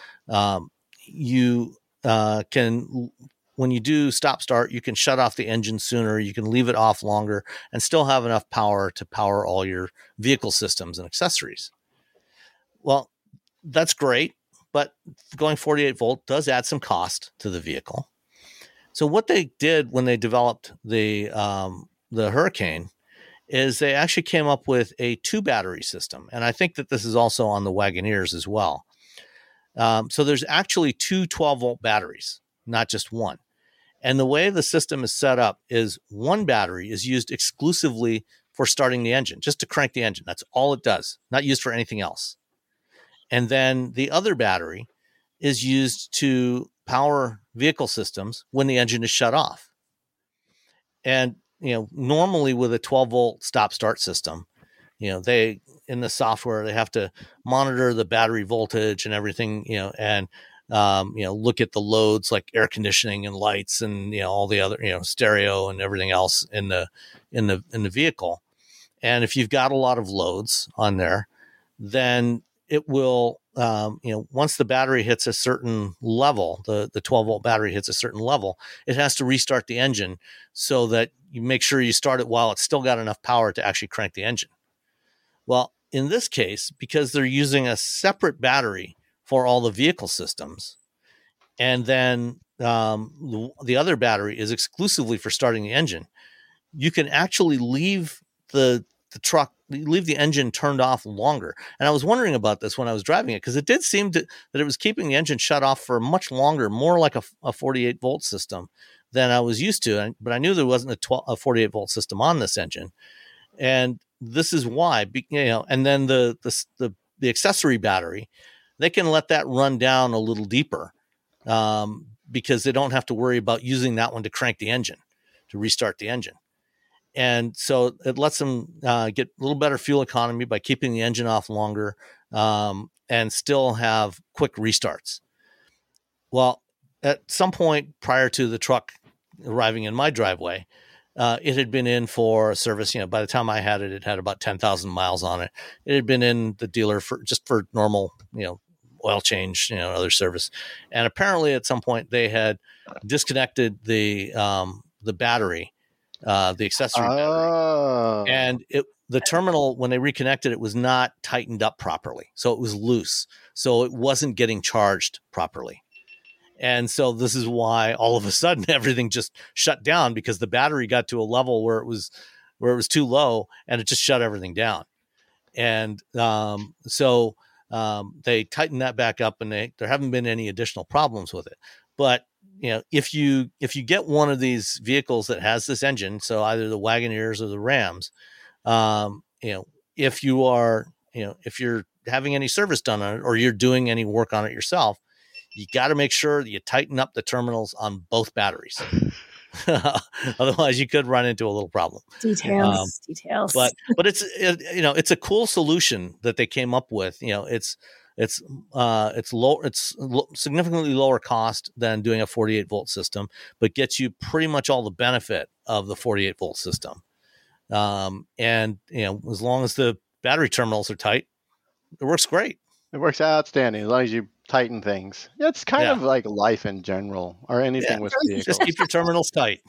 You can, when you do stop start, you can shut off the engine sooner. You can leave it off longer and still have enough power to power all your vehicle systems and accessories. Well, that's great, but going 48 volt does add some cost to the vehicle. So what they did when they developed the Hurricane is they actually came up with a 2 battery system. And I think that this is also on the Wagoneers as well. So there's actually 2 12 volt batteries, not just one. And the way the system is set up is one battery is used exclusively for starting the engine, just to crank the engine. That's all it does, not used for anything else. And then the other battery is used to power vehicle systems when the engine is shut off. And normally with a 12 volt stop start system, they, in the software, they have to monitor the battery voltage and everything, and, look at the loads like air conditioning and lights and, all the other, stereo and everything else in the vehicle. And if you've got a lot of loads on there, then it will, once the battery hits a certain level, the 12 volt battery hits a certain level, it has to restart the engine so that you make sure you start it while it's still got enough power to actually crank the engine. Well, in this case, because they're using a separate battery for all the vehicle systems, and then the other battery is exclusively for starting the engine, you can actually leave the engine turned off longer. And I was wondering about this when I was driving it, because it did seem that it was keeping the engine shut off for much longer, more like a 48 volt system than I was used to. But I knew there wasn't a 48 volt system on this engine. And this is why, and then the accessory battery, they can let that run down a little deeper because they don't have to worry about using that one to crank the engine, to restart the engine. And so it lets them get a little better fuel economy by keeping the engine off longer and still have quick restarts. Well, at some point prior to the truck arriving in my driveway, it had been in for a service. By the time I had it, it had about 10,000 miles on it. It had been in the dealer for normal, oil change, other service. And apparently at some point they had disconnected the battery, the accessory battery. And the terminal, when they reconnected, it was not tightened up properly. So it was loose. So it wasn't getting charged properly. And so this is why all of a sudden everything just shut down, because the battery got to a level where it was where it was too low, and it just shut everything down. And they tightened that back up, and there haven't been any additional problems with it. But if you get one of these vehicles that has this engine, so either the Wagoneers or the Rams, if you're having any service done on it or you're doing any work on it yourself, you got to make sure that you tighten up the terminals on both batteries. Otherwise, you could run into a little problem. Details. But it's a cool solution that they came up with. It's significantly lower cost than doing a 48 volt system, but gets you pretty much all the benefit of the 48 volt system. And as long as the battery terminals are tight, it works great. It works outstanding as long as you tighten things. It's kind of like life in general, or anything with vehicles. Just keep your terminals tight.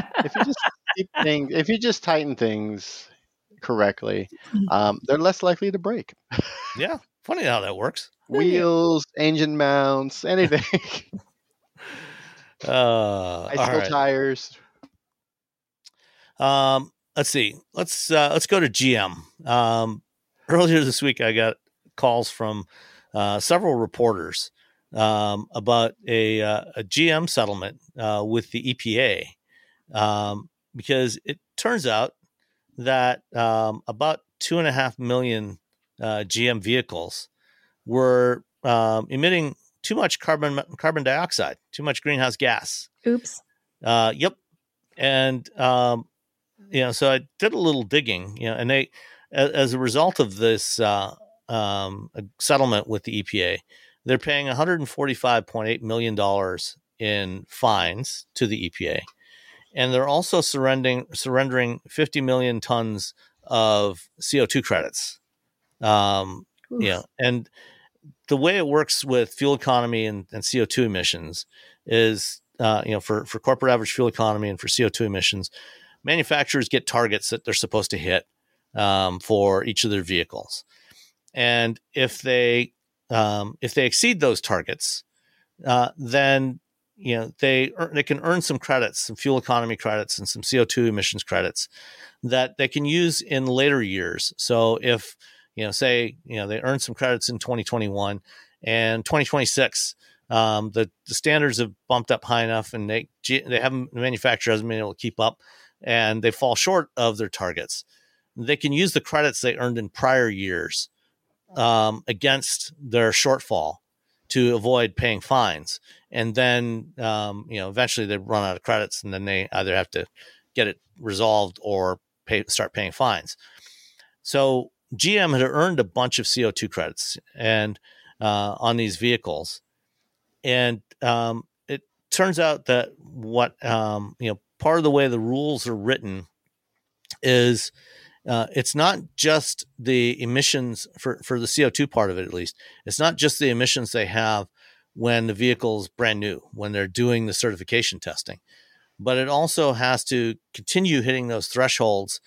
If you just tighten things correctly, they're less likely to break. Yeah, funny how that works. Wheels, engine mounts, anything. Bicycle tires. Let's see. Let's go to GM. Earlier this week, I got calls from several reporters about a GM settlement with the EPA, because it turns out that about 2.5 million GM vehicles were emitting too much carbon dioxide, too much greenhouse gas. Oops. Yep. And so I did a little digging, and they, as a result of this a settlement with the EPA, they're paying $145.8 million in fines to the EPA. And they're also surrendering 50 million tons of CO2 credits. And the way it works with fuel economy and CO2 emissions is, for corporate average fuel economy and for CO2 emissions, manufacturers get targets that they're supposed to hit for each of their vehicles. And if they exceed those targets, then they can earn some credits, some fuel economy credits and some CO2 emissions credits that they can use in later years. So if they earn some credits in 2021 and 2026, the standards have bumped up high enough, and the manufacturer hasn't been able to keep up, and they fall short of their targets. They can use the credits they earned in prior years against their shortfall to avoid paying fines. And then, eventually they run out of credits, and then they either have to get it resolved or start paying fines. So GM had earned a bunch of CO2 credits and on these vehicles. And it turns out that part of the way the rules are written is it's not just the emissions for the CO2 part of it, at least. It's not just the emissions they have when the vehicle is brand new, when they're doing the certification testing, but it also has to continue hitting those thresholds,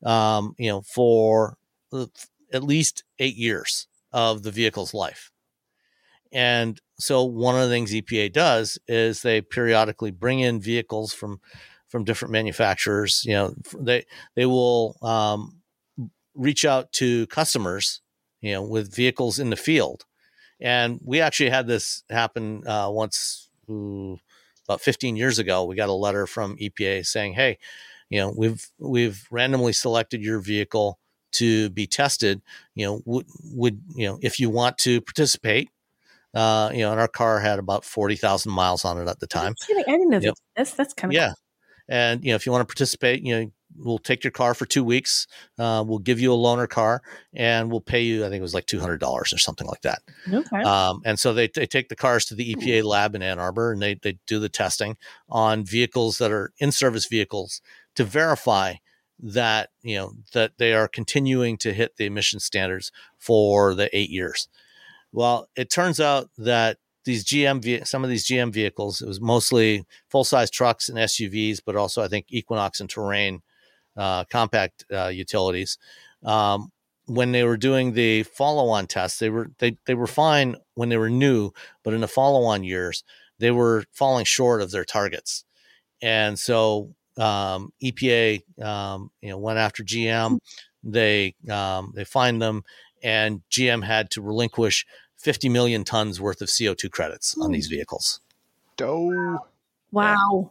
for at least 8 years of the vehicle's life. And so one of the things EPA does is they periodically bring in vehicles from different manufacturers. They will reach out to customers, with vehicles in the field. And we actually had this happen once, about 15 years ago. We got a letter from EPA saying, "Hey, we've randomly selected your vehicle to be tested. Would if you want to participate." And our car had about 40,000 miles on it at the time. I didn't know this. That's kind of cool. And if you want to participate, we'll take your car for 2 weeks. We'll give you a loaner car, and we'll pay you, I think it was like $200 or something like that. Okay. And so they take the cars to the EPA lab in Ann Arbor, and they do the testing on vehicles that are in-service vehicles to verify that, that they are continuing to hit the emission standards for the 8 years. Well, it turns out that some of these GM vehicles, it was mostly full-size trucks and SUVs, but also I think Equinox and Terrain compact utilities. When they were doing the follow-on tests, they were fine when they were new, but in the follow-on years, they were falling short of their targets. And so EPA, went after GM. They fined them, and GM had to relinquish 50 million tons worth of CO2 credits on these vehicles. Doe. Wow.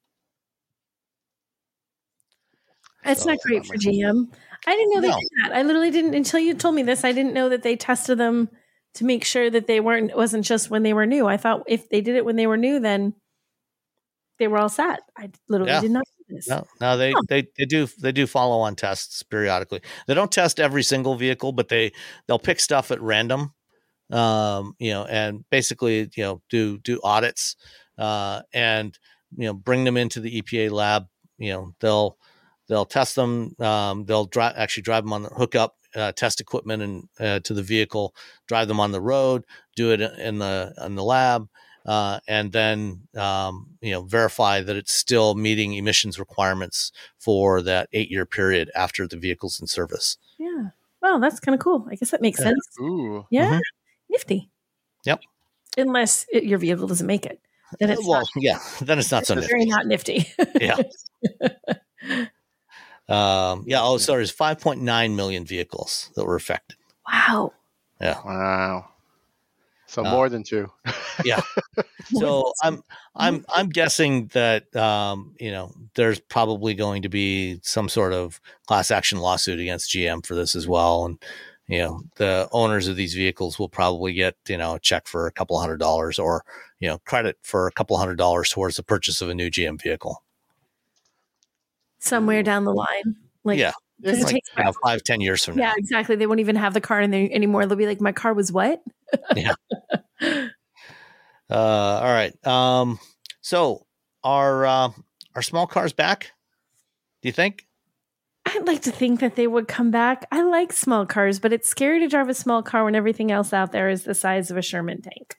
That's not great for GM. I didn't know they did that. I literally didn't, until you told me this, I didn't know that they tested them to make sure that it wasn't just when they were new. I thought if they did it when they were new, then they were all set. I literally did not do this. No, they do follow on tests periodically. They don't test every single vehicle, but they'll pick stuff at random, and basically, do audits, and, bring them into the EPA lab. They'll test them. They'll actually drive them on the hookup, test equipment and to the vehicle, drive them on the road, do it in the lab, and then verify that it's still meeting emissions requirements for that 8-year period after the vehicle's in service. Yeah. Well, that's kind of cool. I guess that makes sense. Ooh. Yeah. Mm-hmm. Nifty. Yep. Unless your vehicle doesn't make it, then it's then it's not so nifty. Very not nifty. Yeah. There's 5.9 million vehicles that were affected. Wow. Yeah. Wow. So more than 2. Yeah. So I'm guessing that there's probably going to be some sort of class action lawsuit against GM for this as well, and the owners of these vehicles will probably get a check for a couple $100 or credit for a couple $100 towards the purchase of a new GM vehicle. Somewhere down the line. It's like 5-10 years from now. Yeah, exactly. They won't even have the car in there anymore. They'll be like, my car was what? Yeah. All right. So are small cars back? Do you think? I'd like to think that they would come back. I like small cars, but it's scary to drive a small car when everything else out there is the size of a Sherman tank.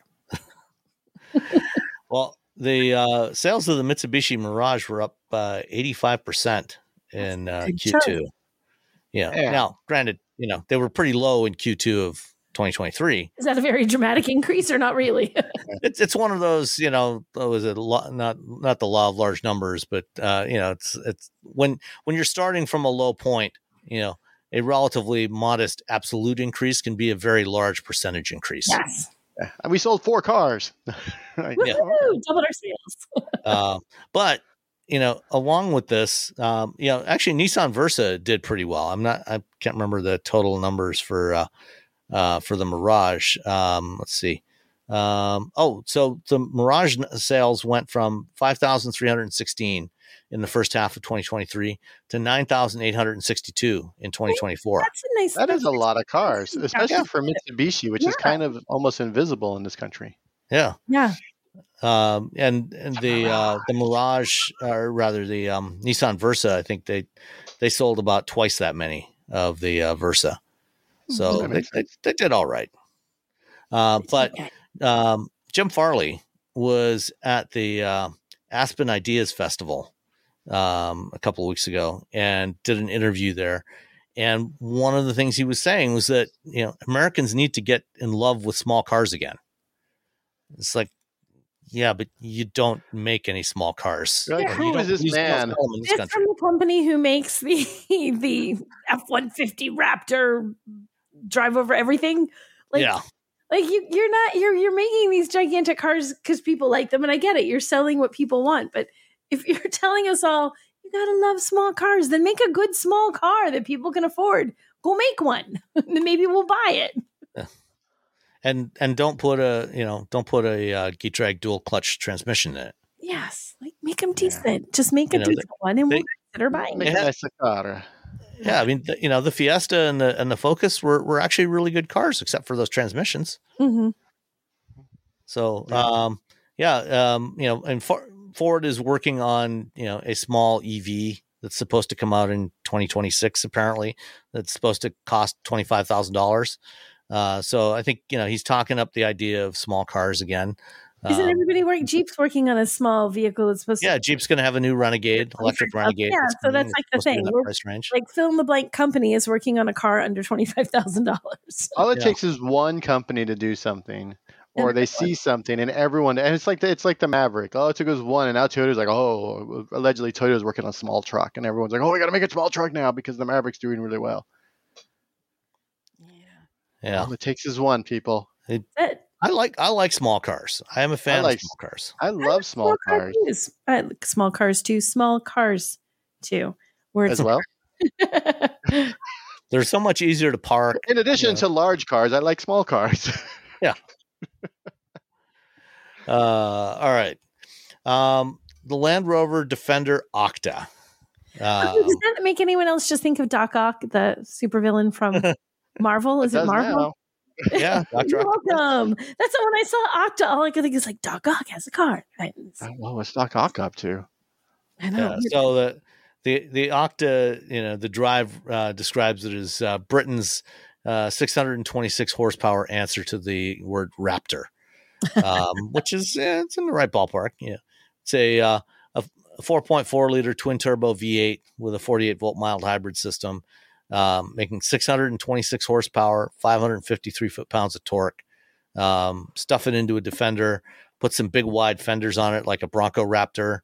Well, the sales of the Mitsubishi Mirage were up 85% in Q2. Yeah. Now, granted, they were pretty low in Q2 of 2023. Is that a very dramatic increase or not really? It's one of those, was it not the law of large numbers, but it's when you're starting from a low point, a relatively modest absolute increase can be a very large percentage increase. Yes. And we sold 4 cars. Doubled our sales. But along with this, actually Nissan Versa did pretty well. I can't remember the total numbers for the Mirage. Let's see. So the Mirage sales went from 5,316 in the first half of 2023 to 9,862 in 2024. That's a nice. That is a lot of cars, especially for Mitsubishi, which is kind of almost invisible in this country. Yeah. Yeah. And the Mirage, or rather the Nissan Versa, I think they sold about twice that many of the Versa. So they did all right. But Jim Farley was at the Aspen Ideas Festival a couple of weeks ago and did an interview there. And one of the things he was saying was that, Americans need to get in love with small cars again. It's like, yeah, but you don't make any small cars. Like, who is this man? It's from the company who makes the F-150 Raptor drive over everything. You're making these gigantic cars because people like them, and I get it. You're selling what people want, but if you're telling us all you gotta love small cars, then make a good small car that people can afford. Go make one, then maybe we'll buy it. Yeah. And don't put a Getrag dual clutch transmission in it. Yes, make them decent. Just make a decent one, and we'll consider buying it. Nice car. Yeah, I mean, the Fiesta and the Focus were actually really good cars, except for those transmissions. Mm-hmm. So, and Ford is working on a small EV that's supposed to come out in 2026. Apparently, that's supposed to cost $25,000. So I think he's talking up the idea of small cars again. Isn't everybody Jeep's working on a small vehicle that's supposed to? Yeah, Jeep's going to have a new Renegade, electric Renegade. Yeah, so that's like the thing. Price range. Like Fill in the Blank company is working on a car under $25,000. All it takes is one company to do something, or they see something, and it's like the Maverick. Oh, it took us one, and now Toyota's like, oh, allegedly Toyota's working on a small truck, and everyone's like, oh, we got to make a small truck now because the Maverick's doing really well. Yeah. All it takes is one, people. I like small cars. I am a fan of small cars. I love small cars. I like small cars too. Small cars too. As well. They're so much easier to park. In addition to large cars, I like small cars. Yeah. All right. The Land Rover Defender Octa. Does that make anyone else just think of Doc Ock, the supervillain from Marvel? Is it Marvel? Now. Yeah, You're welcome. That's when I saw Octa. All I could think is like Doc Ock has a car. Well, what's Doc Ock up to? I know. So the Octa, the drive describes it as Britain's 626 horsepower answer to the word Raptor, which is it's in the right ballpark. Yeah, it's a 4.4 liter twin turbo V8 with a 48 volt mild hybrid system. Making 626 horsepower, 553 foot-pounds of torque. Stuff it into a Defender, put some big wide fenders on it like a Bronco Raptor,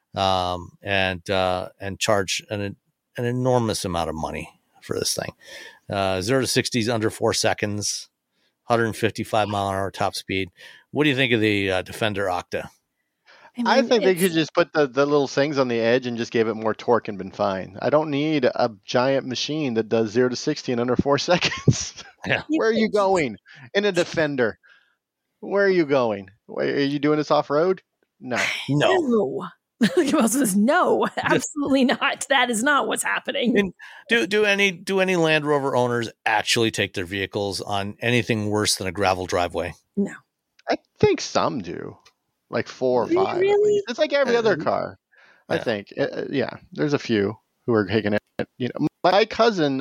and charge an enormous amount of money for this thing. 0 to 60s under 4 seconds, 155 mile an hour top speed. What do you think of the Defender Octa? I think they could just put the little things on the edge and just gave it more torque and been fine. I don't need a giant machine that does 0 to 60 in under 4 seconds. Yeah. Where are you going in a Defender? Where are you going? Are you doing this off road? No. No, absolutely not. That is not what's happening. And do any Land Rover owners actually take their vehicles on anything worse than a gravel driveway? No. I think some do. Like 4 or 5. Really? It's like every other car. I think. There's a few who are taking it. My cousin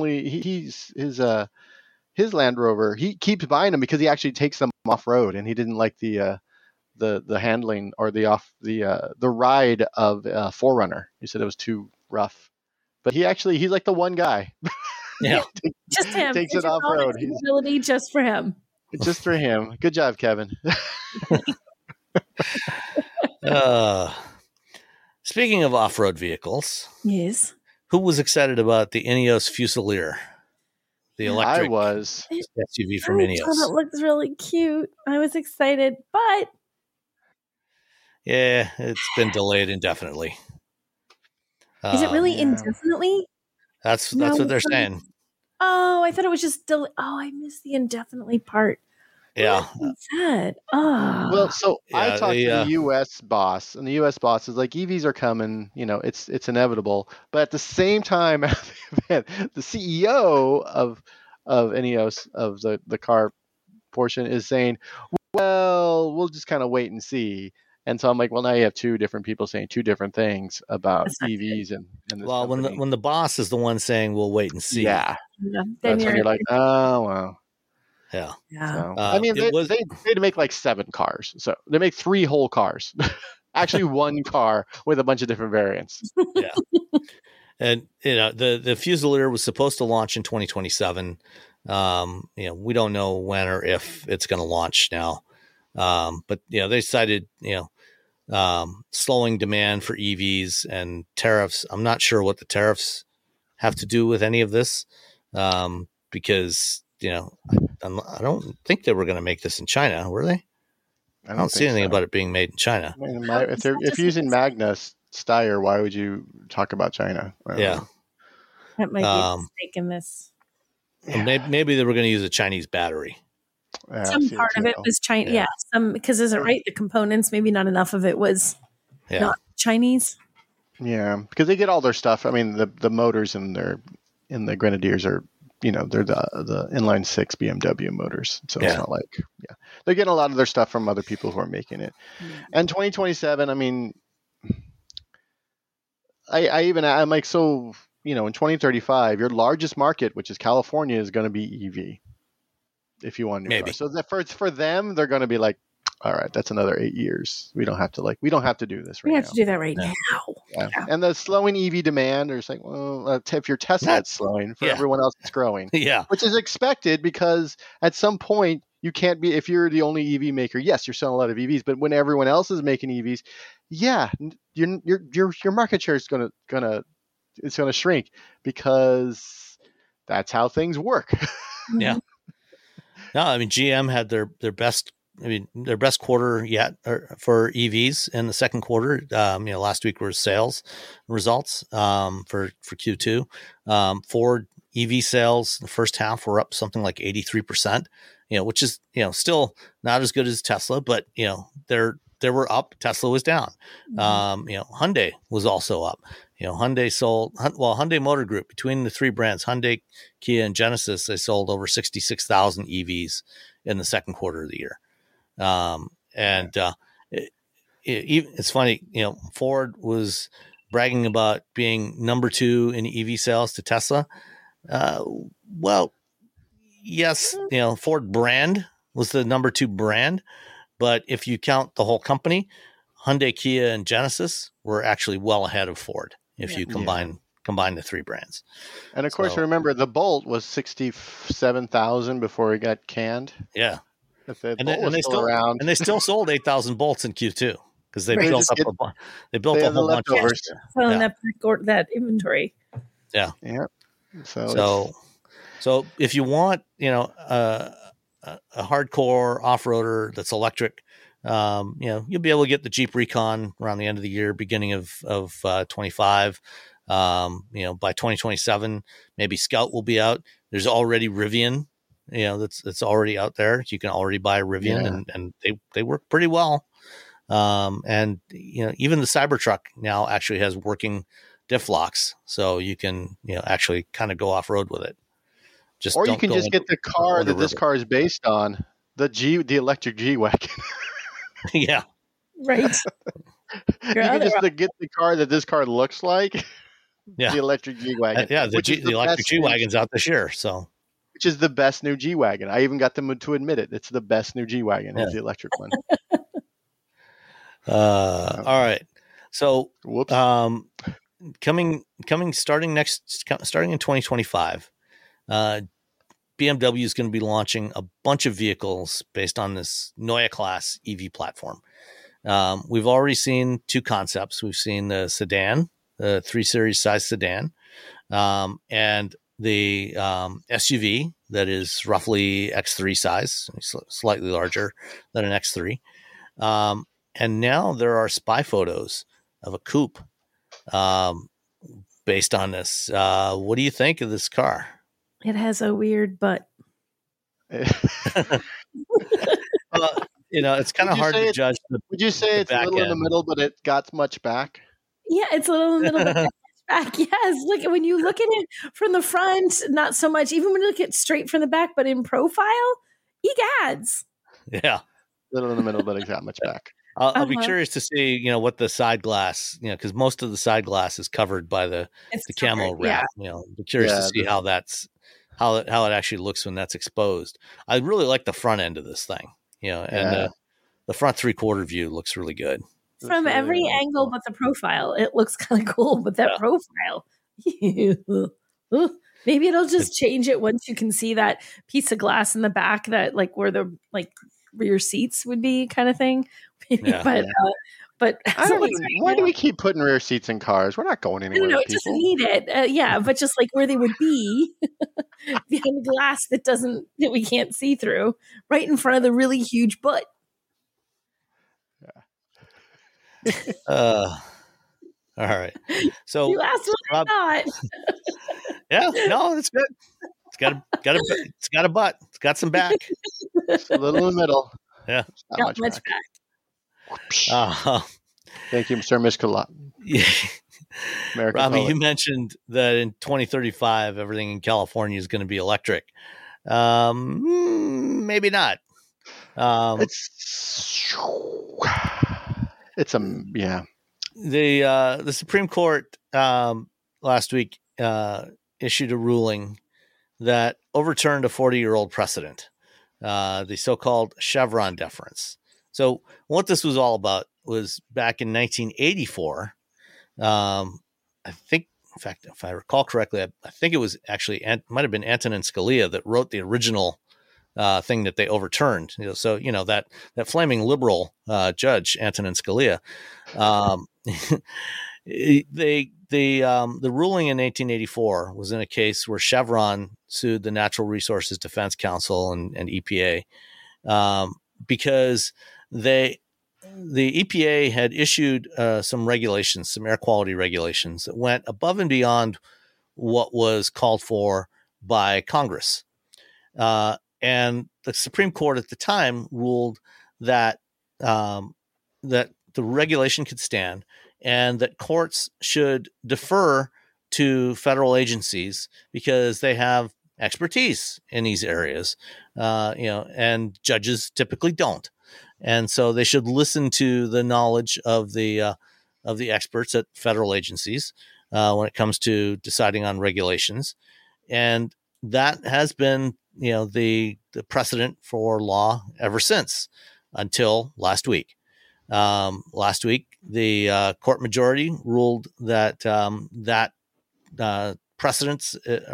his Land Rover. He keeps buying them because he actually takes them off road, and he didn't like the handling or the ride of 4Runner. He said it was too rough. But he's like the one guy. Yeah, just him. Takes it off road. Ability just for him. Just for him. Good job, Kevin. Speaking of off-road vehicles, yes, who was excited about the Ineos Fusilier, the electric SUV from Ineos? It looks really cute. I was excited, but yeah, it's been delayed indefinitely. Is it really indefinitely? That's what they're saying. Oh, I thought it was just I missed the indefinitely part. Yeah. Well, so I talked to the U.S. boss, and the U.S. boss is like, EVs are coming. It's inevitable. But at the same time, the CEO of Ineos, of the car portion, is saying, well, we'll just kind of wait and see. And so I'm like, well, now you have two different people saying two different things about EVs and this company. when the boss is the one saying we'll wait and see. Yeah. That's when you're like, oh, well. Yeah. So, I mean, they make like 7 cars. So they make 3 whole cars. Actually, 1 car with a bunch of different variants. Yeah. And, the Fusilier was supposed to launch in 2027. We don't know when or if it's going to launch now. But, they cited, slowing demand for EVs and tariffs. I'm not sure what the tariffs have to do with any of this, because, I don't think they were going to make this in China, were they? I don't see anything about it being made in China. I mean, if you're using Magna Steyr, why would you talk about China? Yeah. That might be a mistake in this. Maybe they were going to use a Chinese battery. Some part of it was Chinese. Yeah. Some, because is it right? The components, maybe not enough of it was not Chinese. Yeah, because they get all their stuff. I mean, the motors in the Grenadiers are, they're the inline 6 BMW motors. So it's not like, they're getting a lot of their stuff from other people who are making it. And 2027, I mean, I'm like, so, in 2035, your largest market, which is California, is going to be EV. If you want a new car. So for them, they're going to be like, all right, that's another 8 years. We don't have to do this right now. We have to do that right now. Yeah. And the slowing EV demand, they're saying, well, if your Tesla is slowing, for everyone else it's growing. Yeah. Which is expected because at some point You can't be, if you're the only EV maker, yes, you're selling a lot of EVs, but when everyone else is making EVs, yeah, your market share is gonna shrink, because that's how things work. Yeah. No, I mean, GM had their best quarter yet for EVs in the second quarter. Last week were sales results for Q2. Ford EV sales the first half were up something like 83%. Which is still not as good as Tesla, but they were up. Tesla was down. Hyundai was also up. Hyundai Motor Group, between the three brands, Hyundai, Kia, and Genesis, they sold over 66,000 EVs in the second quarter of the year. It's funny, Ford was bragging about being number 2 in EV sales to Tesla. Yes, Ford brand was the number 2 brand, but if you count the whole company, Hyundai, Kia, and Genesis were actually well ahead of Ford if you combine the three brands. And of course, remember, the Bolt was 67,000 before it got canned. Yeah. And they still around. And they still sold 8,000 Bolts in Q2 because they built up a whole bunch of that inventory. Yeah. Yeah. So if you want, a hardcore off-roader that's electric, you'll be able to get the Jeep Recon around the end of the year, beginning of 25. By 2027, maybe Scout will be out. There's already Rivian, that's already out there. You can already buy a Rivian, and they work pretty well. And even the Cybertruck now actually has working diff locks, so you can actually kind of go off road with it. Or you can just get the car that this car is based on, the electric G-Wagon. Yeah. Right. You can just get the car that this car looks like. Yeah. The electric G-Wagon. The electric G-Wagon's out this year, so. Which is the best new G-Wagon. I even got them to admit it. It's the best new G-Wagon, is the electric one. All right. So, starting in 2025, BMW is going to be launching a bunch of vehicles based on this Neue Class EV platform. We've already seen 2 concepts. We've seen the sedan, the 3 Series size sedan, and the SUV that is roughly X3 size, slightly larger than an X3. And now there are spy photos of a coupe based on this. What do you think of this car? It has a weird butt. It's kind of hard to judge. Would you say it's a little in the middle, but it got much back? Yeah, it's a little in the middle, but much back. Yes, when you look at it from the front, not so much. Even when you look at it straight from the back, but in profile, egads. Yeah, a little in the middle, but it got much back. I'll be curious to see, what the side glass, because most of the side glass is covered by the camo wrap. Yeah. Be curious to see how it actually looks when that's exposed. I really like the front end of this thing, and the front 3/4 view looks really good. From every angle but the profile, it looks kind of cool. But that profile, maybe it'll just change it once you can see that piece of glass in the back, that where the rear seats would be, kind of thing. Yeah. But why do we keep putting rear seats in cars? We're not going anywhere. No, it doesn't need it. But just where they would be behind the glass that we can't see through, right in front of the really huge butt. All right. So you asked what I thought. Yeah, no, it's good. It's got a butt. It's got some back. It's a little in the middle. Yeah, not much back. Thank you, Mr. Miskalot. Yeah. Robbie, you mentioned that in 2035, everything in California is going to be electric. Maybe not. The Supreme Court last week issued a ruling that overturned a 40-year-old precedent, the so-called Chevron deference. So what this was all about was back in 1984. I think, in fact, if I recall correctly, I think it was actually might have been Antonin Scalia that wrote the original thing that they overturned. So that flaming liberal judge Antonin Scalia, the ruling in 1884 was in a case where Chevron sued the Natural Resources Defense Council and EPA because the EPA had issued some regulations, some air quality regulations that went above and beyond what was called for by Congress. And the Supreme Court at the time ruled that that the regulation could stand and that courts should defer to federal agencies because they have expertise in these areas, and judges typically don't. And so they should listen to the knowledge of the experts at federal agencies when it comes to deciding on regulations. And that has been, the precedent for law ever since until last week. Last week, the court majority ruled that precedent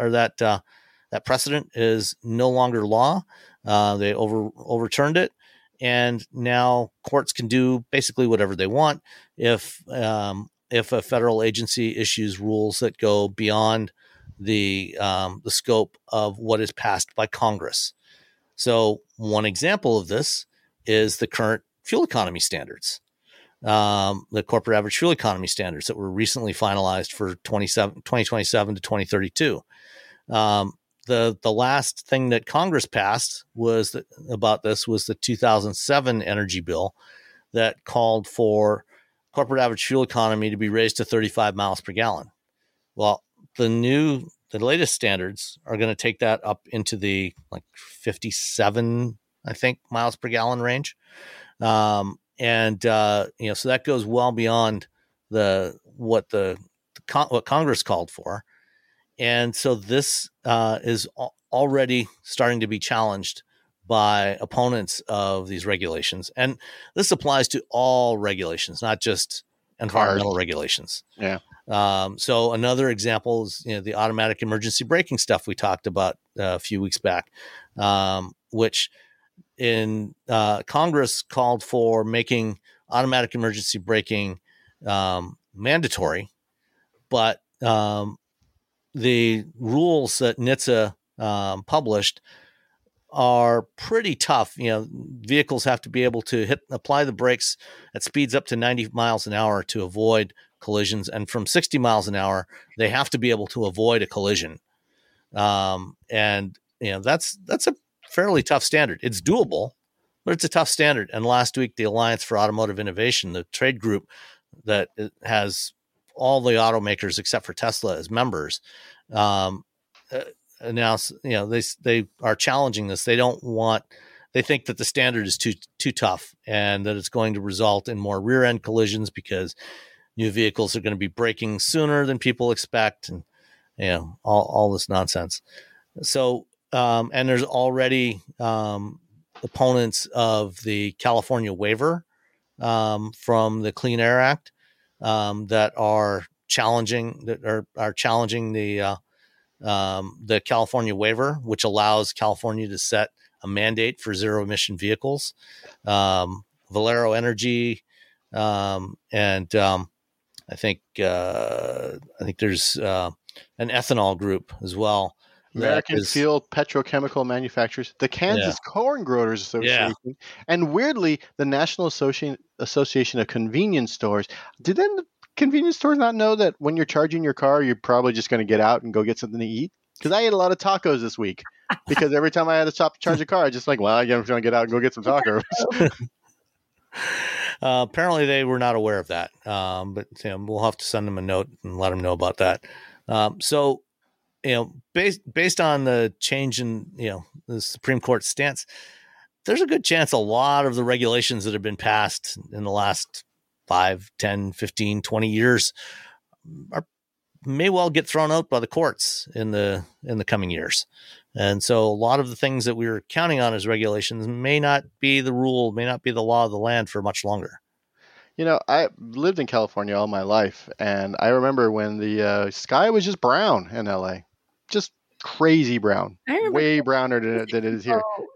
is no longer law. They overturned it, and now courts can do basically whatever they want if a federal agency issues rules that go beyond the scope of what is passed by Congress. So one example of this is the current fuel economy standards, the corporate average fuel economy standards that were recently finalized for 2027 to 2032. The last thing that Congress passed about this was the 2007 energy bill that called for corporate average fuel economy to be raised to 35 miles per gallon. Well, the latest standards are going to take that up into the 57, I think, miles per gallon range. So that goes well beyond what Congress called for. And so this is already starting to be challenged by opponents of these regulations. And this applies to all regulations, not just environmental regulations. Yeah. So another example is, the automatic emergency braking stuff we talked about a few weeks back, which in Congress called for making automatic emergency braking mandatory, but the rules that NHTSA published are pretty tough. Vehicles have to be able to apply the brakes at speeds up to 90 miles an hour to avoid collisions, and from 60 miles an hour, they have to be able to avoid a collision. That's a fairly tough standard. It's doable, but it's a tough standard. And last week, the Alliance for Automotive Innovation, the trade group that has all the automakers except for Tesla as members, announced, they are challenging this. They think that the standard is too tough and that it's going to result in more rear end collisions because new vehicles are going to be braking sooner than people expect, and all this nonsense. So, and there's already opponents of the California waiver from the Clean Air Act that are challenging the California waiver, which allows California to set a mandate for zero emission vehicles. Valero Energy, and I think there's an ethanol group as well. American Field Petrochemical Manufacturers, the Kansas Corn Growers Association, and weirdly, the National Association of Convenience Stores. Did then the convenience stores not know that when you're charging your car, you're probably just going to get out and go get something to eat? Because I ate a lot of tacos this week. Because every time I had to stop to charge a car, I just I'm going to get out and go get some tacos. Apparently, they were not aware of that. But we'll have to send them a note and let them know about that. So, based on the change in the Supreme Court stance, there's a good chance a lot of the regulations that have been passed in the last 5, 10, 15, 20 years may well get thrown out by the courts in the coming years. And so a lot of the things that we were counting on as regulations may not be the rule, may not be the law of the land for much longer. I lived in California all my life, and I remember when the sky was just brown in LA, just crazy brown, way browner than it is here.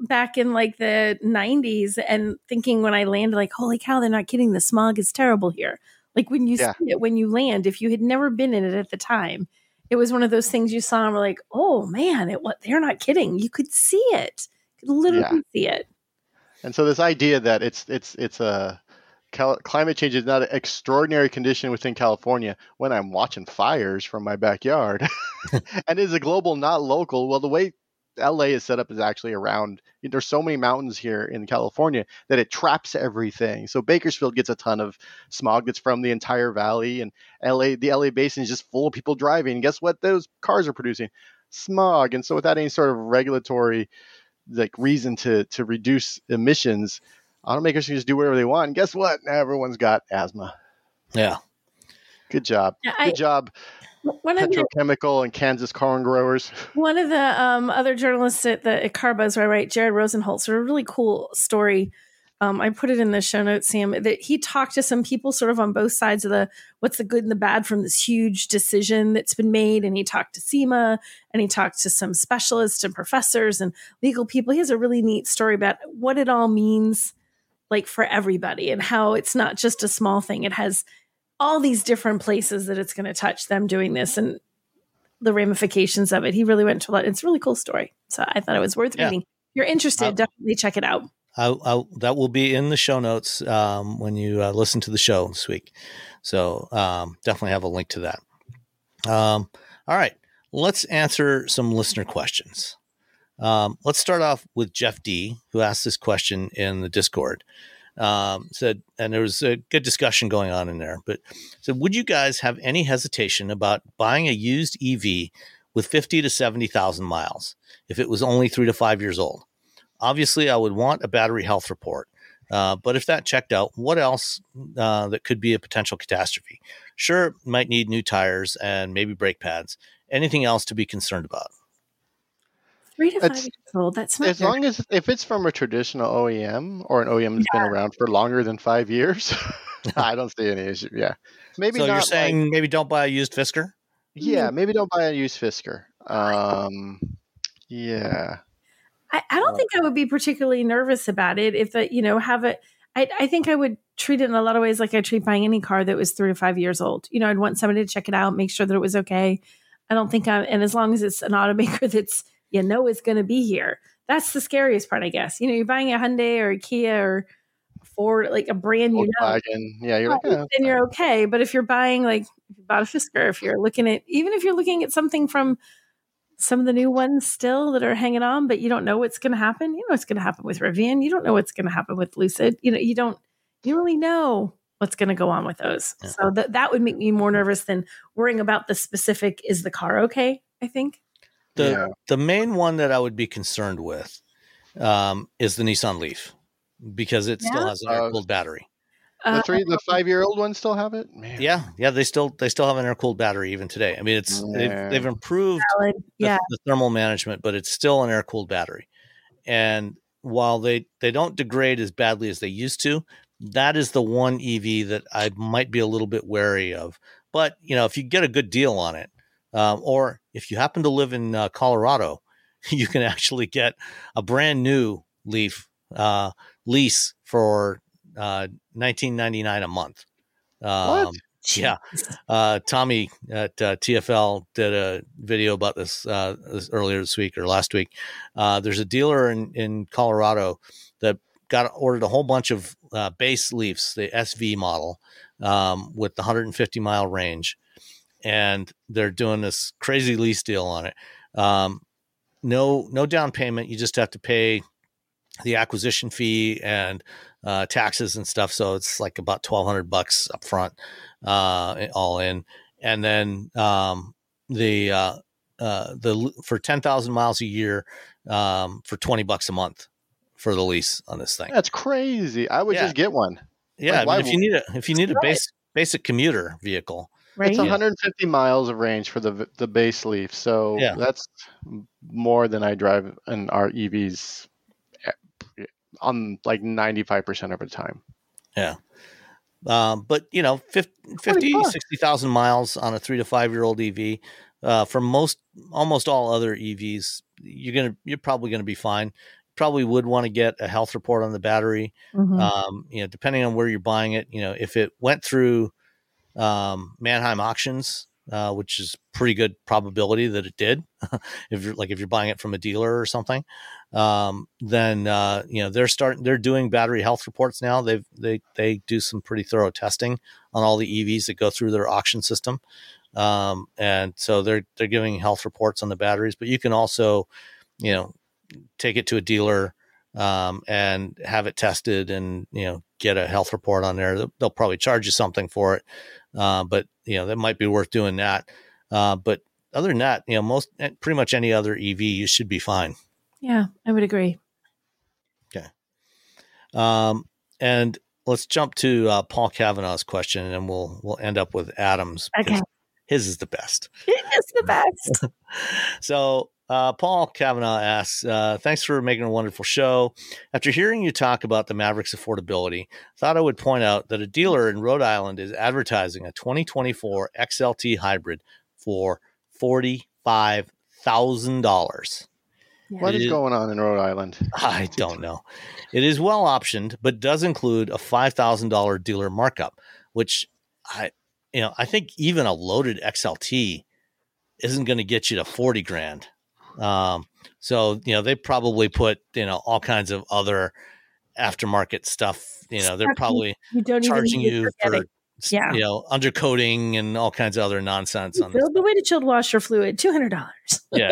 back in like the 90s and thinking when I landed, like, holy cow, they're not kidding. The smog is terrible here. Like when you see it, when you land, if you had never been in it at the time, it was one of those things you saw and were like, oh man, they're not kidding. You could see it. You could literally see it. And so this idea that it's a climate change is not an extraordinary condition within California when I'm watching fires from my backyard and is a global, not local. Well, the way LA is set up is actually around, there's so many mountains here in California that it traps everything. So Bakersfield gets a ton of smog that's from the entire valley, and the LA basin is just full of people driving. And guess what those cars are producing? Smog. And so without any sort of regulatory reason to reduce emissions, automakers can just do whatever they want. And guess what? Now everyone's got asthma. Yeah. Good job. Good job. Petrochemical and Kansas corn growers. One of the other journalists at CarBuzz, where I write, Jared Rosenholz, wrote a really cool story. I put it in the show notes, Sam, that he talked to some people sort of on both sides of what's the good and the bad from this huge decision that's been made. And he talked to SEMA, and he talked to some specialists and professors and legal people. He has a really neat story about what it all means, like for everybody, and how it's not just a small thing. It has all these different places that it's going to touch them doing this and the ramifications of it. He really went to a lot. It's a really cool story. So I thought it was worth reading. If you're interested, definitely check it out. That will be in the show notes when you listen to the show this week. So definitely have a link to that. All right. Let's answer some listener questions. Let's start off with Jeff D., who asked this question in the Discord. Said, and there was a good discussion going on in there, but said, would you guys have any hesitation about buying a used EV with 50 to 70,000 miles if it was only 3 to 5 years old? Obviously, I would want a battery health report, but if that checked out, what else that could be a potential catastrophe? Sure, might need new tires and maybe brake pads. Anything else to be concerned about? 3 to 5 years old. That's not as long as if it's from a traditional OEM or an OEM that's been around for longer than 5 years, I don't see any issue. Yeah, maybe. So not, you're saying maybe don't buy a used Fisker? Yeah, maybe don't buy a used Fisker. Yeah, I don't think I would be particularly nervous about it if have it. I think I would treat it in a lot of ways like I treat buying any car that was 3 to 5 years old. I'd want somebody to check it out, make sure that it was okay. I don't think and as long as it's an automaker that's is going to be here. That's the scariest part, I guess. You're buying a Hyundai or a Kia or a Ford, like a brand new Volkswagen. Yeah, you're then you're okay. But if you're buying, if you bought a Fisker, if you're looking at something from some of the new ones still that are hanging on, but you don't know what's going to happen. You know what's going to happen with Rivian. You don't know what's going to happen with Lucid. You don't really know what's going to go on with those. Yeah. So that would make me more nervous than worrying about the specific, is the car okay, I think. The main one that I would be concerned with is the Nissan Leaf, because it still has an air-cooled battery. The 5-year-old ones still have it? Man. Yeah. They still have an air-cooled battery even today. I mean, they've improved the thermal management, but it's still an air-cooled battery. And while they don't degrade as badly as they used to, that is the one EV that I might be a little bit wary of. But if you get a good deal on it, or if you happen to live in Colorado, you can actually get a brand new Leaf lease for $19.99 a month. What? Yeah. Tommy at TFL did a video about this earlier this week or last week. There's a dealer in Colorado that ordered a whole bunch of base Leafs, the SV model, with the 150 mile range. And they're doing this crazy lease deal on it. No down payment. You just have to pay the acquisition fee and taxes and stuff. So it's like about $1,200 up front, all in. And then the for 10,000 miles a year, for $20 a month for the lease on this thing. That's crazy. I would just get one. Yeah, if you need a basic commuter vehicle. Right. It's 150 miles of range for the base Leaf, so that's more than I drive in our EVs on like 95% of the time. Yeah. But 50, 60,000 miles on a 3 to 5 year old EV, for almost all other EVs, you're probably going to be fine. probably would want to get a health report on the battery. Mhm. Depending on where you're buying it, if it went through Manheim Auctions, which is pretty good probability that it did. if you're buying it from a dealer or something, then they're doing battery health reports now. They do some pretty thorough testing on all the EVs that go through their auction system, and so they're giving health reports on the batteries. But you can also, take it to a dealer and have it tested, and get a health report on there. They'll probably charge you something for it, but that might be worth doing that. But other than that, pretty much any other EV, you should be fine. Yeah, I would agree. Okay. And let's jump to Paul Kavanaugh's question, and we'll end up with Adam's. Okay. His is the best. It is the best. So Paul Kavanaugh asks, thanks for making a wonderful show. After hearing you talk about the Maverick's affordability, thought I would point out that a dealer in Rhode Island is advertising a 2024 XLT hybrid for $45,000. What is going on in Rhode Island? I don't know. It is well optioned, but does include a $5,000 dealer markup, which I think even a loaded XLT isn't going to get you to 40 grand. So they probably put, all kinds of other aftermarket stuff, they're probably charging you for, undercoating and all kinds of other nonsense. On the way to chilled washer fluid, $200. Yeah.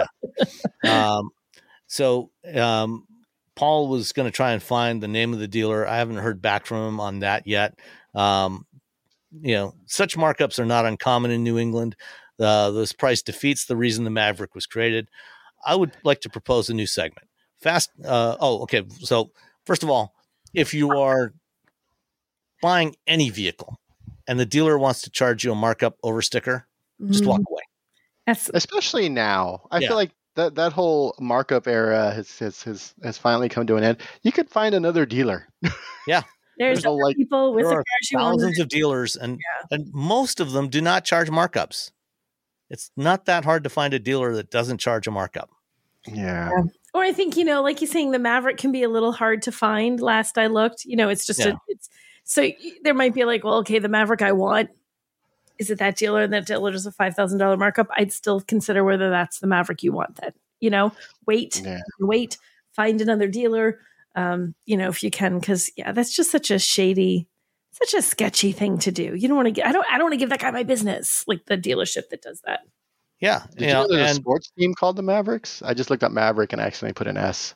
So Paul was going to try and find the name of the dealer. I haven't heard back from him on that yet. Such markups are not uncommon in New England. This price defeats the reason the Maverick was created. I would like to propose a new segment. Okay. So first of all, if you are buying any vehicle and the dealer wants to charge you a markup over sticker, just walk away. Especially now. I feel like that whole markup era has finally come to an end. You could find another dealer. Yeah. There's people with thousands of dealers, and most of them do not charge markups. It's not that hard to find a dealer that doesn't charge a markup. Yeah. Or I think, like you're saying, the Maverick can be a little hard to find. Last I looked, it's just so there might be like, well, okay, the Maverick I want, is it that dealer? And that dealer does a $5,000 markup. I'd still consider whether that's the Maverick you want then, wait, find another dealer, if you can, because that's just such a sketchy thing to do. You don't want to I don't want to give that guy my business, like the dealership that does that. Yeah. Did you know there's a sports team called the Mavericks? I just looked up Maverick and accidentally put an S.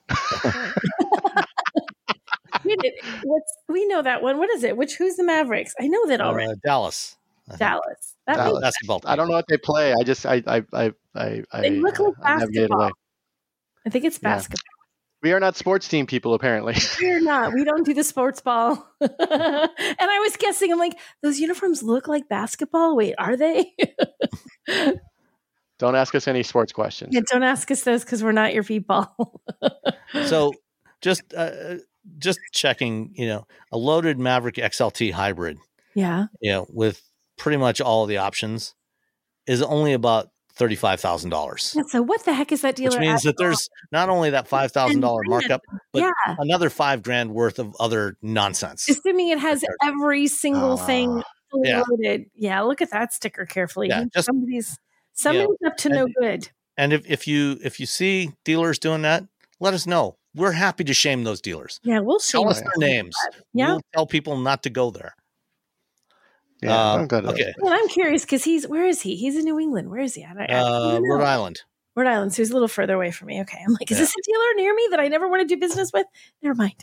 We know that one. What is it? Who's the Mavericks? I know that already. Dallas. Dallas. Basketball team. I don't know what they play. I just they look like basketball. I think it's basketball. We are not sports team people, apparently. We're not. We don't do the sports ball. And I was guessing, I'm like, those uniforms look like basketball. Wait, are they? Don't ask us any sports questions. Yeah, don't ask us those because we're not your people. So just checking, a loaded Maverick XLT hybrid. Yeah. With pretty much all of the options is only about $35,000. So what the heck is that dealer? Which means that there's not only that $5,000 markup, but another $5,000 worth of other nonsense. Assuming it has every single thing loaded. Yeah, look at that sticker carefully. Yeah, somebody's up to no good. And if you see dealers doing that, let us know. We're happy to shame those dealers. Yeah, we'll shame them. Tell us their names. Yeah. We'll tell people not to go there. Yeah, okay. Well, I'm curious because where is he? He's in New England. Where is he? Rhode Island. Rhode Island. So he's a little further away from me. Okay. I'm like, is this a dealer near me that I never want to do business with? Never mind.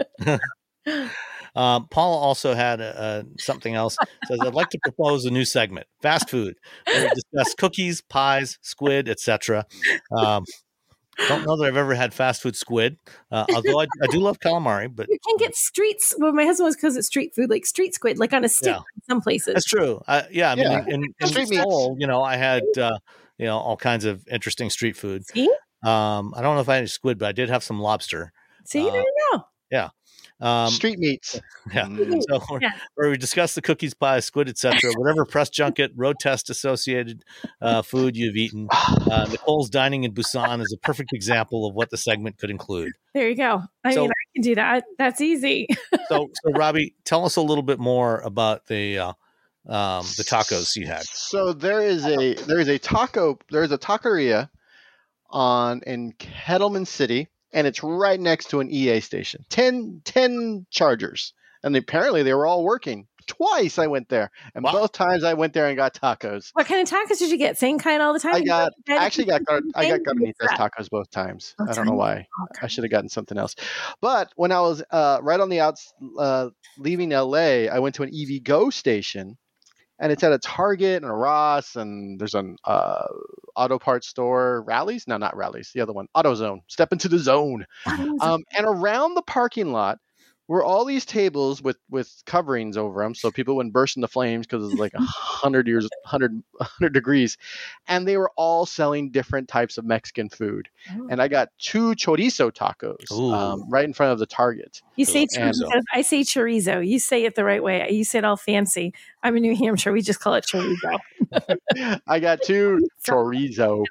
Paul also had something else. Says, I'd like to propose a new segment, fast food. We'll discuss cookies, pies, squid, etc. Don't know that I've ever had fast food squid, although I do love calamari. But you can get streets. Well, my husband calls it street food, like street squid, like on a stick in some places. That's true. I mean, in Seoul, I had all kinds of interesting street food. See? I don't know if I had squid, but I did have some lobster. See, you never know. Yeah. Street meats. Yeah. So where we discuss the cookies, pie, squid, etc., whatever press junket, road test associated food you've eaten. Nicole's Dining in Busan is a perfect example of what the segment could include. There you go. I mean, I can do that. That's easy. so Robbie, tell us a little bit more about the tacos you had. So there's a taqueria in Kettleman City, and it's right next to an EA station. 10 chargers, and apparently they were all working. Twice I went there, and both times I went there and got tacos. What kind of tacos did you get? Same kind all the time? I got carnitas tacos both times. I don't know why. I should have gotten something else. But when I was right on the outs leaving LA, I went to an EVgo station, and it's at a Target and a Ross, and there's an auto parts store. Rallies? No, not Rallies. The other one, AutoZone. Step into the zone. And around the parking lot were all these tables with coverings over them, so people wouldn't burst into flames because it was like 100 degrees, and they were all selling different types of Mexican food. And I got 2 chorizo tacos right in front of the Target. You say chorizo. I say chorizo. You say it the right way. You say it all fancy. I'm in New Hampshire. We just call it chorizo. I got 2 chorizo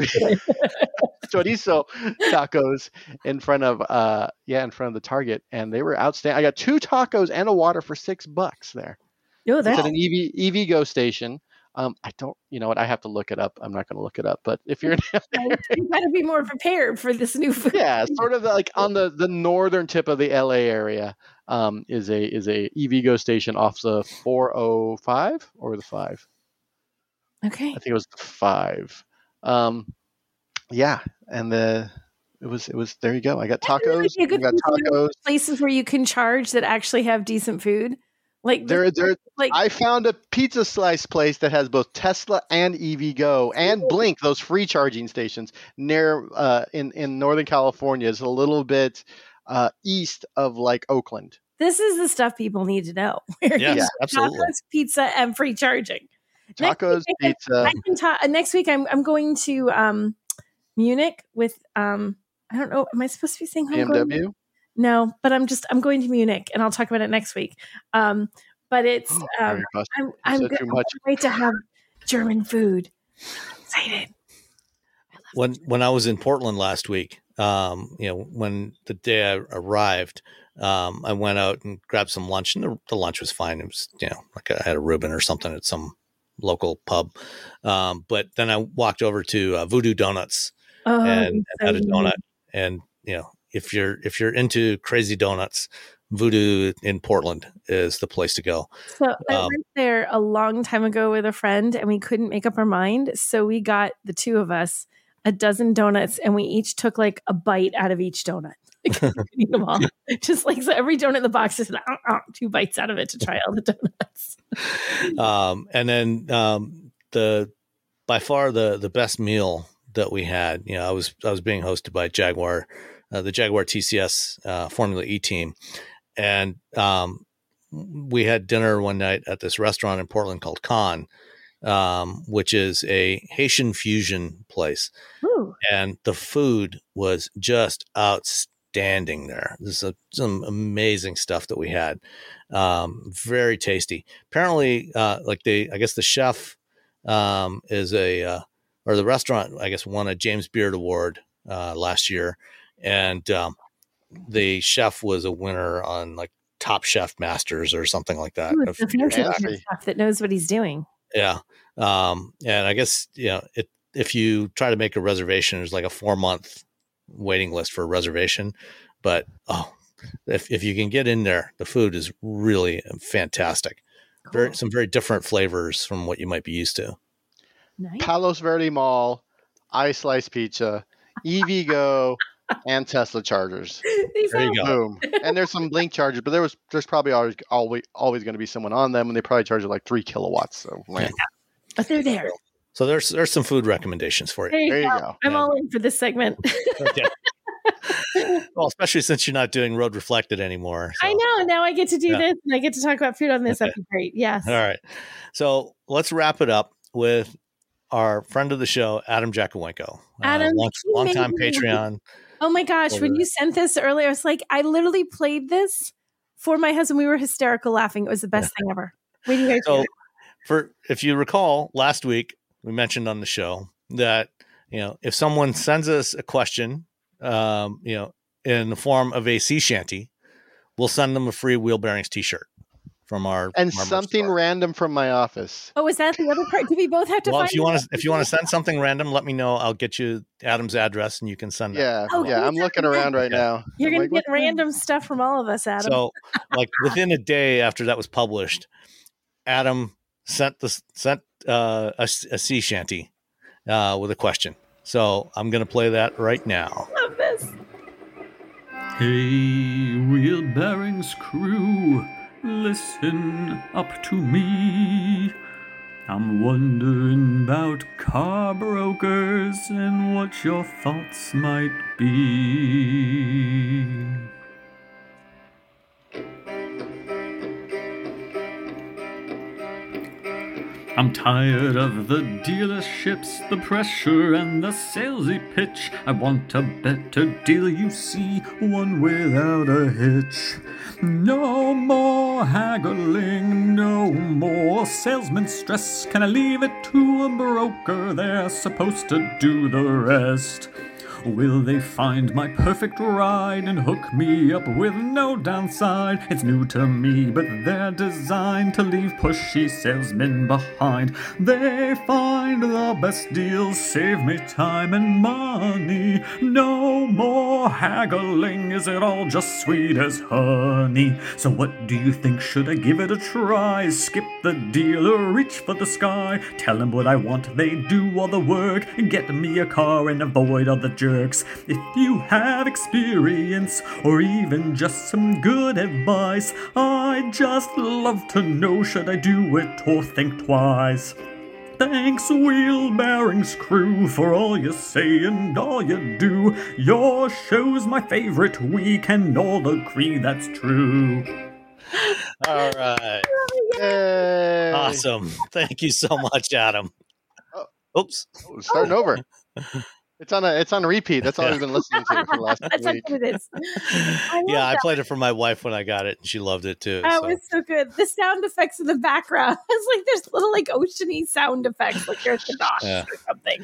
tacos in front of the Target, and they were outstanding. I got 2 tacos and a water for $6 there. Oh, that's at an EVgo station. I don't, you know what? I have to look it up. I'm not going to look it up, but if you're, you got to be more prepared for this new food. Yeah, sort of like on the northern tip of the LA area, is a EVgo station off the 405 or the 5. Okay, I think it was the 5. Yeah, and it was there you go. I got tacos. I got tacos. Places where you can charge that actually have decent food. Like I found a pizza slice place that has both Tesla and EVgo and Blink, those free charging stations near in Northern California. It's a little bit east of like Oakland. This is the stuff people need to know. Yes, absolutely. Tacos, pizza, and free charging. Tacos, pizza. Next week I'm going to Munich with I don't know. Am I supposed to be saying BMW? No, but I'm going to Munich, and I'll talk about it next week. But it's I'm wait to have German food. I'm excited. When I was in Portland last week, when the day I arrived, I went out and grabbed some lunch, and the lunch was fine. It was like I had a Reuben or something at some local pub. But then I walked over to Voodoo Donuts and had a donut, and if you're into crazy donuts, Voodoo in Portland is the place to go. So I went there a long time ago with a friend, and we couldn't make up our mind. So we got, the 2 of us, a dozen donuts, and we each took like a bite out of each donut. Eat them all. Just like, so every donut in the box is 2 bites out of it to try all the donuts. And then by far the best meal that we had, I was being hosted by Jaguar, the Jaguar TCS Formula E team. And we had dinner one night at this restaurant in Portland called Khan, which is a Haitian fusion place. Ooh. And the food was just outstanding there. There's some amazing stuff that we had. Very tasty. Apparently, I guess the chef is or the restaurant, I guess, won a James Beard Award last year. And the chef was a winner on like Top Chef Masters or something like that. Ooh, it's the chef that knows what he's doing. Yeah. And I guess, if you try to make a reservation, there's like a 4-month waiting list for a reservation. But, if you can get in there, the food is really fantastic. Cool. Some very different flavors from what you might be used to. Nice. Palos Verde Mall, iSlice Pizza, EVgo, and Tesla chargers. There you go. Boom. And there's some Blink chargers, but there's probably always going to be someone on them, and they probably charge like 3 kilowatts. So, yeah. But they're there. So there's some food recommendations for you. There you go. I'm all in for this segment. Okay. Well, especially since you're not doing Road Reflected anymore. So. I know. Now I get to do this, and I get to talk about food on this. That'd be great. Yes. All right. So let's wrap it up with our friend of the show, Adam Jacowenko. Adam, long-time Patreon. Oh my gosh, when you sent this earlier, I was like, I literally played this for my husband. We were hysterical laughing. It was the best thing ever. What do you guys do? If you recall, last week we mentioned on the show that, if someone sends us a question, in the form of a sea shanty, we'll send them a free Wheel Bearings t-shirt from our something store. Random from my office. Oh, is that the other part? Do we both have to find if you want to send something random, let me know. I'll get you Adam's address and you can send it. I'm looking around right now. You're going to get random stuff from all of us, Adam. So within a day after that was published, Adam sent a sea shanty with a question. So I'm going to play that right now. Love this. Hey, Wheel Bearings crew, listen up to me. I'm wondering about car brokers and what your thoughts might be. I'm tired of the dealerships, the pressure and the salesy pitch. I want a better deal, you see, one without a hitch. No more haggling, no more salesman stress. Can I leave it to a broker? They're supposed to do the rest. Will they find my perfect ride and hook me up with no downside? It's new to me, but they're designed to leave pushy salesmen behind. They find the best deals, save me time and money. No more haggling, is it all just sweet as honey? So what do you think, should I give it a try? Skip the deal or reach for the sky? Tell them what I want, they do all the work, and get me a car and avoid all the jerks. If you have experience or even just some good advice, I'd just love to know, should I do it or think twice? Thanks, Wheel Bearings crew, for all you say and all you do. Your show's my favorite, we can all agree that's true. All right. Yay. Awesome. Thank you so much, Adam. Oops. Starting over. It's on repeat. That's all I've been listening to for the last week. That's what it is. I played it for my wife when I got it, and she loved it too. That was so good. The sound effects in the background. It's like there's little oceany sound effects, like you're at the dock or something.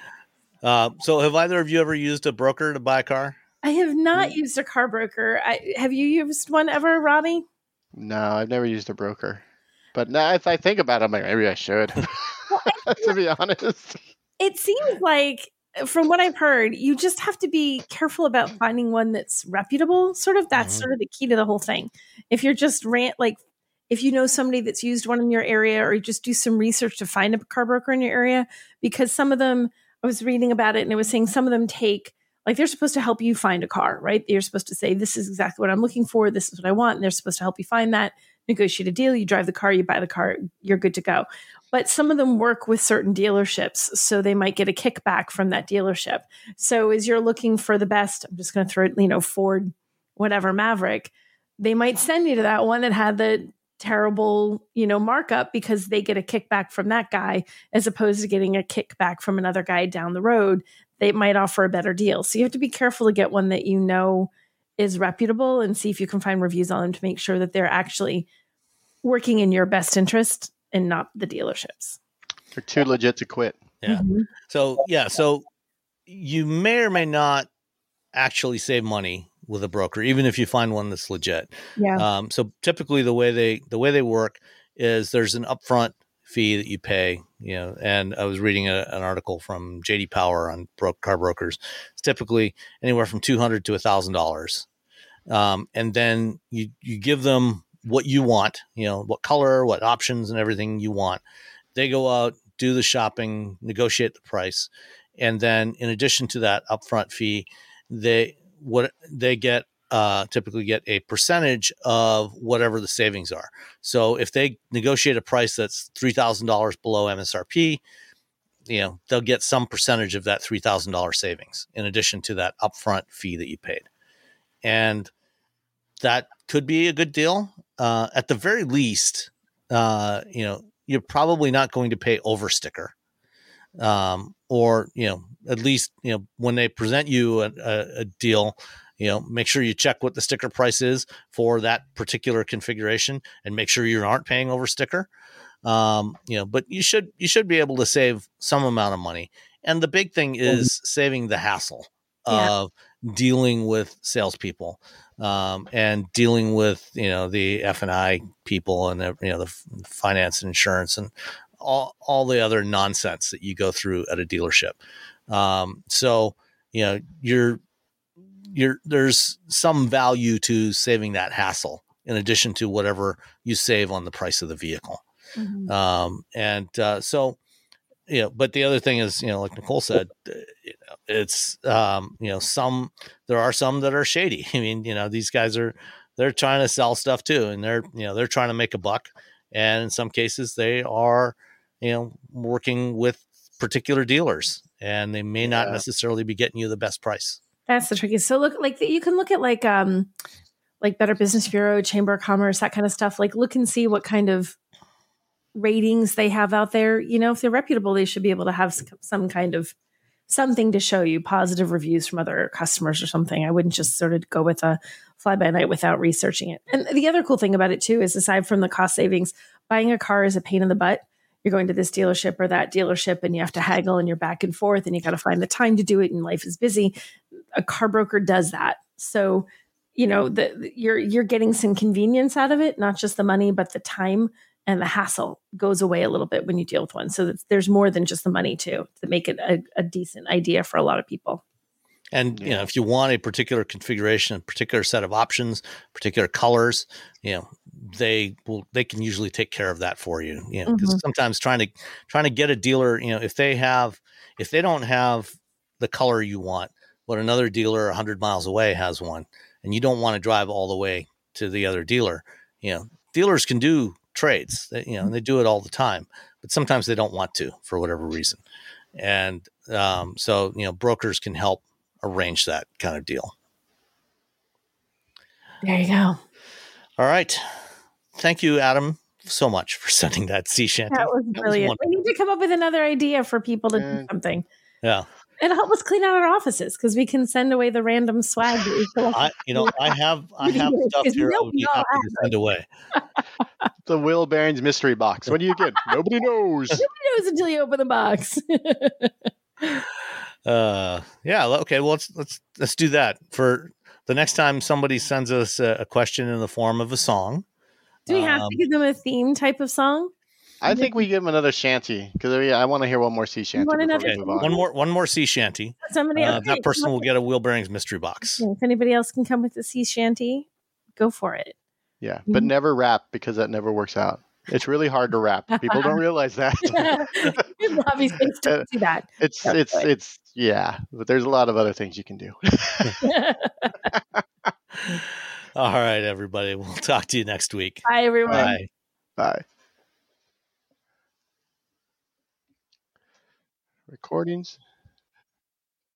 So have either of you ever used a broker to buy a car? I have not used a car broker. Have you used one ever, Ronnie? No, I've never used a broker. But now if I think about it, I'm like, maybe I should. To be honest. It seems like, from what I've heard, you just have to be careful about finding one that's reputable. Sort of that's sort of the key to the whole thing. If you're just if you know somebody that's used one in your area, or you just do some research to find a car broker in your area, because some of them, I was reading about it and it was saying some of them they're supposed to help you find a car, right? You're supposed to say, this is exactly what I'm looking for. This is what I want. And they're supposed to help you find that, negotiate a deal. You drive the car, you buy the car, you're good to go. But some of them work with certain dealerships, so they might get a kickback from that dealership. So as you're looking for the best, I'm just going to throw it, Ford, whatever, Maverick, they might send you to that one that had the terrible, markup, because they get a kickback from that guy, as opposed to getting a kickback from another guy down the road. They might offer a better deal. So you have to be careful to get one that is reputable, and see if you can find reviews on them to make sure that they're actually working in your best interest and not the dealerships. They're too legit to quit. Yeah. Mm-hmm. So you may or may not actually save money with a broker, even if you find one that's legit. Yeah. So typically the way they work is there's an upfront fee that you pay, and I was reading an article from JD Power on car brokers. It's typically anywhere from $200 to $1,000. And then you give them what you want, what color, what options and everything you want. They go out, do the shopping, negotiate the price. And then in addition to that upfront fee, they get typically get a percentage of whatever the savings are. So if they negotiate a price that's $3,000 below MSRP, they'll get some percentage of that $3,000 savings in addition to that upfront fee that you paid. And that could be a good deal. At the very least, you're probably not going to pay over sticker. Or, at least, when they present you a deal, make sure you check what the sticker price is for that particular configuration, and make sure you aren't paying over sticker. But you should be able to save some amount of money. And the big thing is saving the hassle of dealing with salespeople, and dealing with, the F&I people, and the finance and insurance and all the other nonsense that you go through at a dealership. So, there's some value to saving that hassle in addition to whatever you save on the price of the vehicle. So, but the other thing is, like Nicole said, it's, there are some that are shady. I mean, these guys they're trying to sell stuff too, and they're trying to make a buck. And in some cases they are, working with particular dealers, and they may not necessarily be getting you the best price. That's the tricky. So you can look at like Better Business Bureau, Chamber of Commerce, that kind of stuff. Like, look and see what kind of ratings they have out there. If they're reputable, they should be able to have some kind of something to show you, positive reviews from other customers or something. I wouldn't just sort of go with a fly by night without researching it. And the other cool thing about it too is, aside from the cost savings, buying a car is a pain in the butt. You're going to this dealership or that dealership, and you have to haggle, and you're back and forth, and you got to find the time to do it, and life is busy. A car broker does that. So, you're getting some convenience out of it, not just the money, but the time and the hassle goes away a little bit when you deal with one. So there's more than just the money too, to make it a decent idea for a lot of people. And, if you want a particular configuration, a particular set of options, particular colors, they can usually take care of that for you. Because sometimes trying to get a dealer, if they don't have the color you want, but another dealer 100 miles away has one, and you don't want to drive all the way to the other dealer, dealers can do trades, and they do it all the time, but sometimes they don't want to for whatever reason. And so brokers can help arrange that kind of deal. There you go. All right. Thank you, Adam, so much for sending that sea shanty. That was brilliant. We need to come up with another idea for people to do something. Yeah. It'll help us clean out our offices, because we can send away the random swag that we collect. I have stuff here I would be happy to send away. The Wheel Bearings mystery box. What do you get? Nobody knows. Nobody knows until you open the box. Okay. Well, let's do that for the next time somebody sends us a question in the form of a song. Do we have to give them a theme type of song? I think we give them another shanty, because I want to hear one more sea shanty. One more sea shanty. That person will get a Wheel Bearings mystery box. If anybody else can come with a sea shanty, go for it. Yeah, but never rap, because that never works out. It's really hard to rap. People don't realize that. Obviously, don't do that. It's but there's a lot of other things you can do. All right, everybody. We'll talk to you next week. Bye, everyone. Bye. Bye. Recordings.